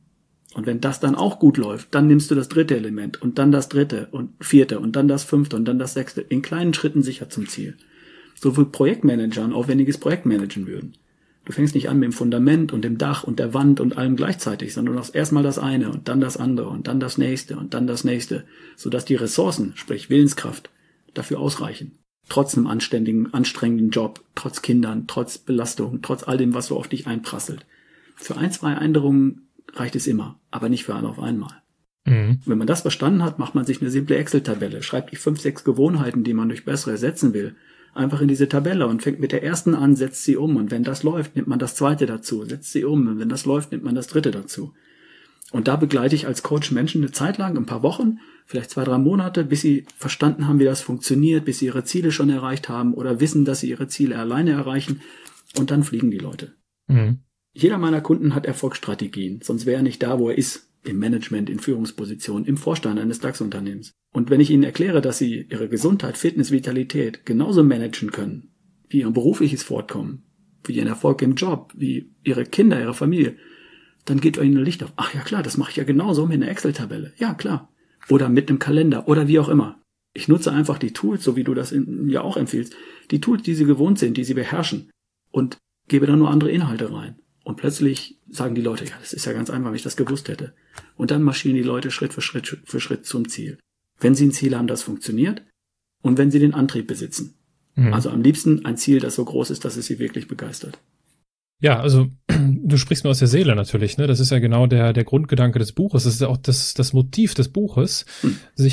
Und wenn das dann auch gut läuft, dann nimmst du das dritte Element und dann das dritte und vierte und dann das fünfte und dann das sechste. In kleinen Schritten sicher zum Ziel. So wie Projektmanager ein aufwendiges Projekt managen würden. Du fängst nicht an mit dem Fundament und dem Dach und der Wand und allem gleichzeitig, sondern du machst erstmal das eine und dann das andere und dann das nächste und dann das nächste, sodass die Ressourcen, sprich Willenskraft, dafür ausreichen. Trotz einem anstrengenden Job, trotz Kindern, trotz Belastung, trotz all dem, was so auf dich einprasselt. Für 1, 2 Änderungen reicht es immer, aber nicht für alle auf einmal. Mhm. Wenn man das verstanden hat, macht man sich eine simple Excel-Tabelle, schreibt die 5, 6 Gewohnheiten, die man durch bessere ersetzen will, einfach in diese Tabelle und fängt mit der ersten an, setzt sie um. Und wenn das läuft, nimmt man das zweite dazu, setzt sie um. Und wenn das läuft, nimmt man das dritte dazu. Und da begleite ich als Coach Menschen eine Zeit lang, ein paar Wochen, vielleicht 2, 3 Monate, bis sie verstanden haben, wie das funktioniert, bis sie ihre Ziele schon erreicht haben oder wissen, dass sie ihre Ziele alleine erreichen. Und dann fliegen die Leute. Mhm. Jeder meiner Kunden hat Erfolgsstrategien, sonst wäre er nicht da, wo er ist. Im Management, in Führungspositionen, im Vorstand eines DAX-Unternehmens. Und wenn ich ihnen erkläre, dass sie ihre Gesundheit, Fitness, Vitalität genauso managen können, wie ihr berufliches Fortkommen, wie ihren Erfolg im Job, wie ihre Kinder, ihre Familie, dann geht ihnen ein Licht auf. Ach ja klar, das mache ich ja genauso mit einer Excel-Tabelle. Ja klar. Oder mit einem Kalender oder wie auch immer. Ich nutze einfach die Tools, so wie du das ja auch empfiehlst, die Tools, die sie gewohnt sind, die sie beherrschen und gebe dann nur andere Inhalte rein. Und plötzlich sagen die Leute, ja, das ist ja ganz einfach, wenn ich das gewusst hätte. Und dann marschieren die Leute Schritt für Schritt zum Ziel. Wenn sie ein Ziel haben, das funktioniert und wenn sie den Antrieb besitzen. Mhm. Also am liebsten ein Ziel, das so groß ist, dass es sie wirklich begeistert.
Ja, also du sprichst mir aus der Seele natürlich, ne? Das ist ja genau der Grundgedanke des Buches. Das ist ja auch das Motiv des Buches, dass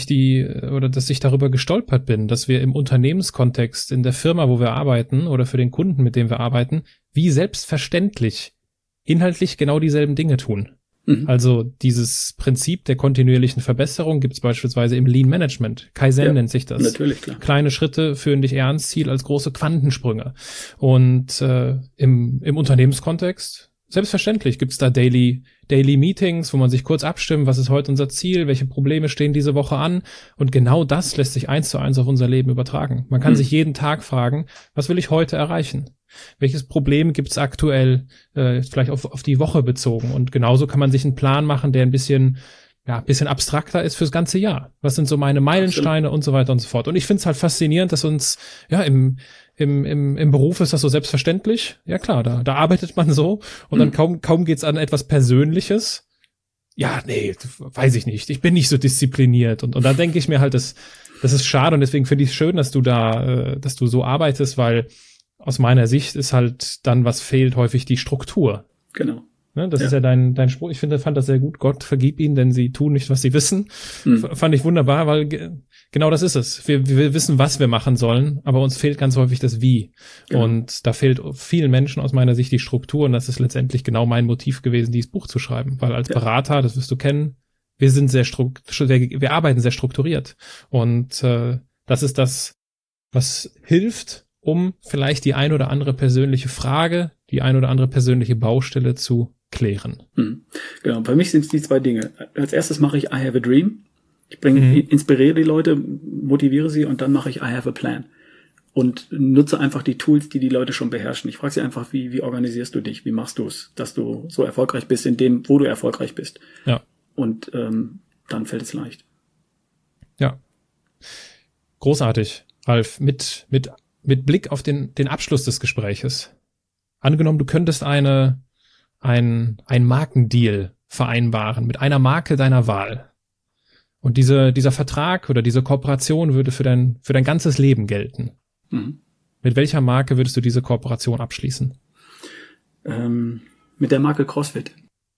ich darüber gestolpert bin, dass wir im Unternehmenskontext, in der Firma, wo wir arbeiten oder für den Kunden, mit dem wir arbeiten, wie selbstverständlich inhaltlich genau dieselben Dinge tun. Mhm. Also dieses Prinzip der kontinuierlichen Verbesserung gibt es beispielsweise im Lean Management. Kaizen nennt sich das. Natürlich, klar. Kleine Schritte führen dich eher ans Ziel als große Quantensprünge. Und im Unternehmenskontext, selbstverständlich gibt es da Daily Meetings, wo man sich kurz abstimmt, was ist heute unser Ziel, welche Probleme stehen diese Woche an. Und genau das lässt sich 1:1 auf unser Leben übertragen. Man kann sich jeden Tag fragen, was will ich heute erreichen? Welches Problem gibt es aktuell, vielleicht auf die Woche bezogen? Und genauso kann man sich einen Plan machen, der ein bisschen abstrakter ist fürs ganze Jahr. Was sind so meine Meilensteine und so weiter und so fort. Und ich finde es halt faszinierend, dass uns im Beruf ist das so selbstverständlich. Ja klar, da arbeitet man so und dann kaum geht's an etwas Persönliches. Ja, nee, weiß ich nicht. Ich bin nicht so diszipliniert. Und da denke ich mir halt, das ist schade und deswegen finde ich es schön, dass du so arbeitest, weil aus meiner Sicht ist halt dann, was fehlt, häufig die Struktur.
Genau.
Ne, das ist ja dein Spruch. Ich fand das sehr gut. Gott vergib ihnen, denn sie tun nicht, was sie wissen. Fand ich wunderbar, weil genau das ist es. Wir wissen, was wir machen sollen, aber uns fehlt ganz häufig das Wie. Genau. Und da fehlt vielen Menschen aus meiner Sicht die Struktur und das ist letztendlich genau mein Motiv gewesen, dieses Buch zu schreiben. Weil als Berater, das wirst du kennen, wir arbeiten sehr strukturiert. Und das ist das, was hilft, um vielleicht die ein oder andere persönliche Frage, die ein oder andere persönliche Baustelle zu klären.
Genau, bei mich sind es die 2 Dinge. Als erstes mache ich I have a dream. Ich inspiriere die Leute, motiviere sie und dann mache ich I have a plan. Und nutze einfach die Tools, die Leute schon beherrschen. Ich frage sie einfach, wie organisierst du dich? Wie machst du es, dass du so erfolgreich bist in dem, wo du erfolgreich bist? Ja. und dann fällt es leicht.
Ja. Großartig, Ralf. Mit Blick auf den Abschluss des Gespräches. Angenommen, du könntest ein Markendeal vereinbaren mit einer Marke deiner Wahl. Und dieser Vertrag oder diese Kooperation würde für dein ganzes Leben gelten. Mhm. Mit welcher Marke würdest du diese Kooperation abschließen?
Mit der Marke CrossFit.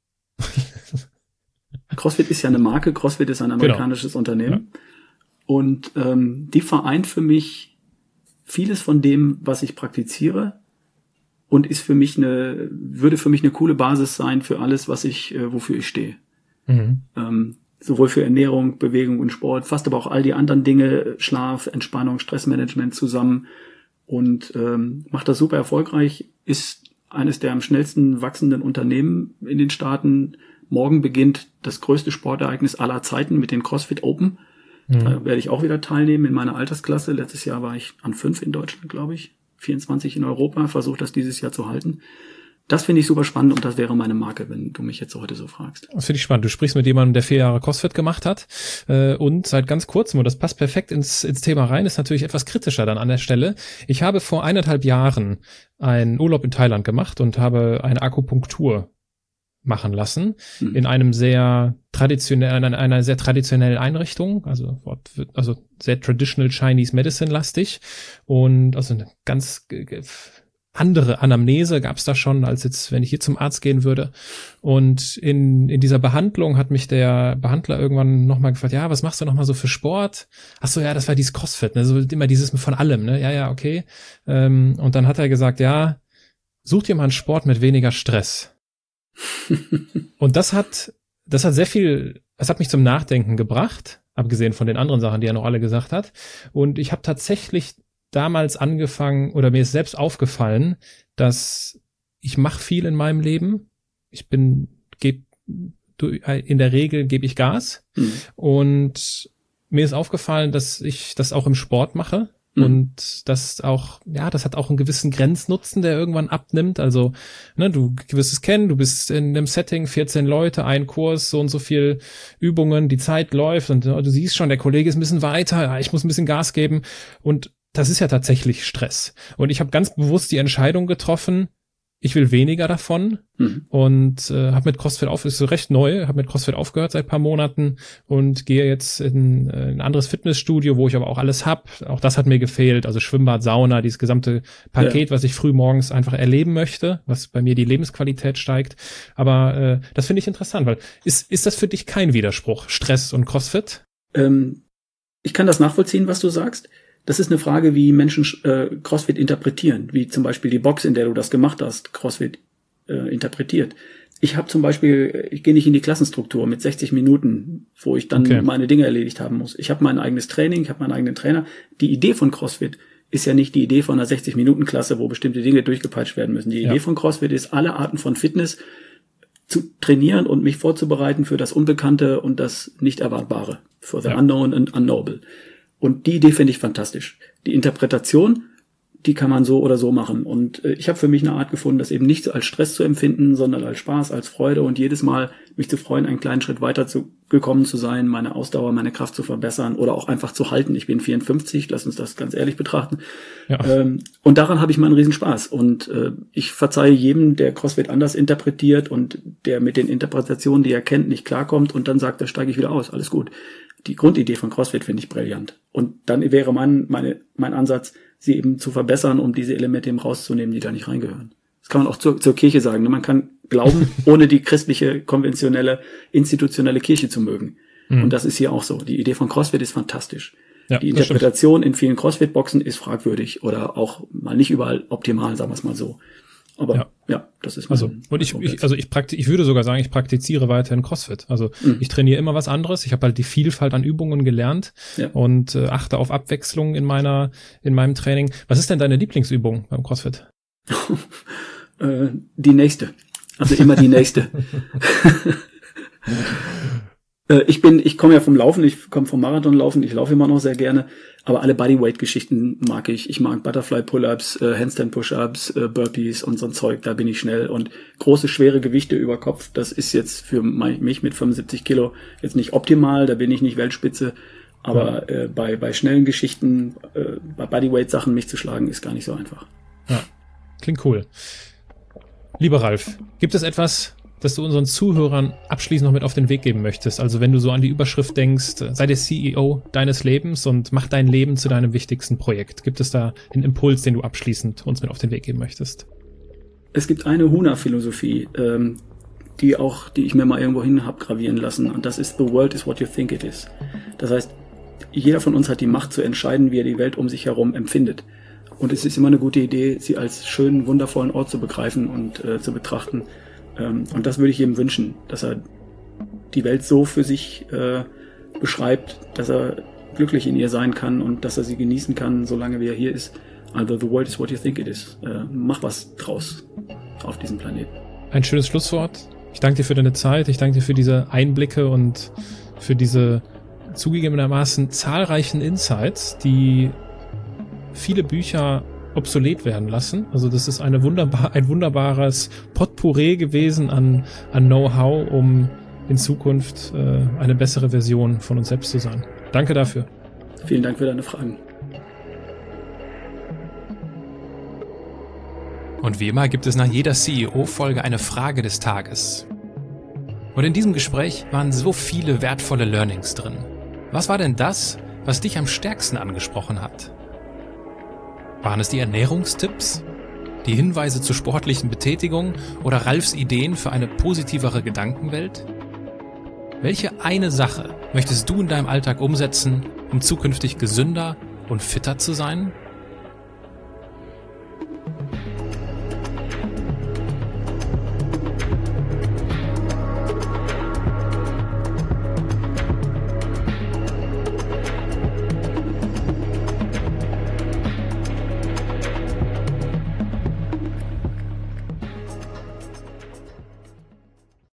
CrossFit ist ja eine Marke, CrossFit ist ein amerikanisches Unternehmen. Ja. Und die vereint für mich vieles von dem, was ich praktiziere und würde für mich eine coole Basis sein für alles, wofür ich stehe. Mhm. Sowohl für Ernährung, Bewegung und Sport, fast aber auch all die anderen Dinge, Schlaf, Entspannung, Stressmanagement zusammen und macht das super erfolgreich, ist eines der am schnellsten wachsenden Unternehmen in den Staaten. Morgen beginnt das größte Sportereignis aller Zeiten mit den CrossFit Open. Da werde ich auch wieder teilnehmen in meiner Altersklasse. Letztes Jahr war ich an 5 in Deutschland, glaube ich. 24 in Europa. Versuche das dieses Jahr zu halten. Das finde ich super spannend und das wäre meine Marke, wenn du mich jetzt heute so fragst.
Das finde ich spannend. Du sprichst mit jemandem, der 4 Jahre CrossFit gemacht hat und seit ganz kurzem, und das passt perfekt ins Thema rein, ist natürlich etwas kritischer dann an der Stelle. Ich habe vor 1,5 Jahren einen Urlaub in Thailand gemacht und habe eine Akupunktur machen lassen in einer sehr traditionellen Einrichtung, also sehr traditional Chinese Medicine lastig und also eine ganz andere Anamnese gab es da schon, als jetzt, wenn ich hier zum Arzt gehen würde. Und in dieser Behandlung hat mich der Behandler irgendwann nochmal gefragt, ja, was machst du nochmal so für Sport? Ach so, ja, das war dieses CrossFit, ne? So immer dieses von allem, ne? Ja, okay. Und dann hat er gesagt, ja, such dir mal einen Sport mit weniger Stress. Und das hat mich zum Nachdenken gebracht, abgesehen von den anderen Sachen, die er noch alle gesagt hat. Und ich habe tatsächlich damals angefangen, oder mir ist selbst aufgefallen, dass ich mache viel in meinem Leben. In der Regel gebe ich Gas. Und mir ist aufgefallen, dass ich das auch im Sport mache. Und das hat auch einen gewissen Grenznutzen, der irgendwann abnimmt. Also, du wirst es kennen, du bist in einem Setting, 14 Leute, ein Kurs, so und so viel Übungen, die Zeit läuft und du siehst schon, der Kollege ist ein bisschen weiter, ich muss ein bisschen Gas geben. Und das ist ja tatsächlich Stress. Und ich habe ganz bewusst die Entscheidung getroffen, ich will weniger davon und habe mit CrossFit ist so recht neu, habe mit CrossFit aufgehört seit ein paar Monaten und gehe jetzt in ein anderes Fitnessstudio, wo ich aber auch alles hab. Auch das hat mir gefehlt, also Schwimmbad, Sauna, dieses gesamte Paket, was ich früh morgens einfach erleben möchte, was bei mir die Lebensqualität steigt. Aber das finde ich interessant, weil ist das für dich kein Widerspruch, Stress und CrossFit?
Ich kann das nachvollziehen, was du sagst. Das ist eine Frage, wie Menschen CrossFit interpretieren, wie zum Beispiel die Box, in der du das gemacht hast, CrossFit interpretiert. Ich gehe nicht in die Klassenstruktur mit 60 Minuten, wo ich dann meine Dinge erledigt haben muss. Ich habe mein eigenes Training, ich habe meinen eigenen Trainer. Die Idee von CrossFit ist ja nicht die Idee von einer 60-Minuten-Klasse, wo bestimmte Dinge durchgepeitscht werden müssen. Die Idee von CrossFit ist, alle Arten von Fitness zu trainieren und mich vorzubereiten für das Unbekannte und das Nicht-Erwartbare, for the unknown and unknowable. Und die Idee finde ich fantastisch. Die Interpretation, die kann man so oder so machen. Und ich habe für mich eine Art gefunden, das eben nicht als Stress zu empfinden, sondern als Spaß, als Freude und jedes Mal mich zu freuen, einen kleinen Schritt weiter gekommen zu sein, meine Ausdauer, meine Kraft zu verbessern oder auch einfach zu halten. Ich bin 54, lass uns das ganz ehrlich betrachten. Ja. Und daran habe ich mal einen Riesenspaß. Und ich verzeihe jedem, der CrossFit anders interpretiert und der mit den Interpretationen, die er kennt, nicht klarkommt und dann sagt, da steige ich wieder aus. Alles gut. Die Grundidee von CrossFit finde ich brillant. Und dann wäre mein Ansatz, sie eben zu verbessern, um diese Elemente eben rauszunehmen, die da nicht reingehören. Das kann man auch zur Kirche sagen. Man kann glauben, ohne die christliche, konventionelle, institutionelle Kirche zu mögen. Und das ist hier auch so. Die Idee von CrossFit ist fantastisch. Ja, die Interpretation in vielen CrossFit-Boxen ist fragwürdig oder auch mal nicht überall optimal, sagen wir es mal so. Aber ja das ist
ich würde sogar sagen, ich praktiziere weiterhin CrossFit. Also ich trainiere immer was anderes. Ich habe halt die Vielfalt an Übungen gelernt und achte auf Abwechslung in meinem Training. Was ist denn deine Lieblingsübung beim CrossFit?
Die nächste. Also immer die nächste. Ich komme ja vom Laufen, ich komme vom Marathonlaufen, ich laufe immer noch sehr gerne, aber alle Bodyweight-Geschichten mag ich. Ich mag Butterfly-Pull-Ups, Handstand-Push-Ups, Burpees und so ein Zeug, da bin ich schnell. Und große, schwere Gewichte über Kopf, das ist jetzt für mich mit 75 Kilo jetzt nicht optimal, da bin ich nicht Weltspitze. Aber bei schnellen Geschichten, bei Bodyweight-Sachen mich zu schlagen, ist gar nicht so einfach.
Ja, klingt cool. Lieber Ralf, gibt es etwas, das du unseren Zuhörern abschließend noch mit auf den Weg geben möchtest? Also wenn du so an die Überschrift denkst, sei der CEO deines Lebens und mach dein Leben zu deinem wichtigsten Projekt. Gibt es da einen Impuls, den du abschließend uns mit auf den Weg geben möchtest?
Es gibt eine Huna-Philosophie, die ich mir mal irgendwo hin habe gravieren lassen. Und das ist: The world is what you think it is. Das heißt, jeder von uns hat die Macht zu entscheiden, wie er die Welt um sich herum empfindet. Und es ist immer eine gute Idee, sie als schönen, wundervollen Ort zu begreifen und zu betrachten. Und das würde ich jedem wünschen, dass er die Welt so für sich beschreibt, dass er glücklich in ihr sein kann und dass er sie genießen kann, solange wie er hier ist. Also the world is what you think it is. Mach was draus auf diesem Planeten.
Ein schönes Schlusswort. Ich danke dir für deine Zeit. Ich danke dir für diese Einblicke und für diese zugegebenermaßen zahlreichen Insights, die viele Bücher obsolet werden lassen. Also das ist ein wunderbares Potpourri gewesen an Know-how, um in Zukunft eine bessere Version von uns selbst zu sein. Danke dafür.
Vielen Dank für deine Fragen.
Und wie immer gibt es nach jeder CEO-Folge eine Frage des Tages. Und in diesem Gespräch waren so viele wertvolle Learnings drin. Was war denn das, was dich am stärksten angesprochen hat? Waren es die Ernährungstipps, die Hinweise zur sportlichen Betätigung oder Ralfs Ideen für eine positivere Gedankenwelt? Welche eine Sache möchtest du in deinem Alltag umsetzen, um zukünftig gesünder und fitter zu sein?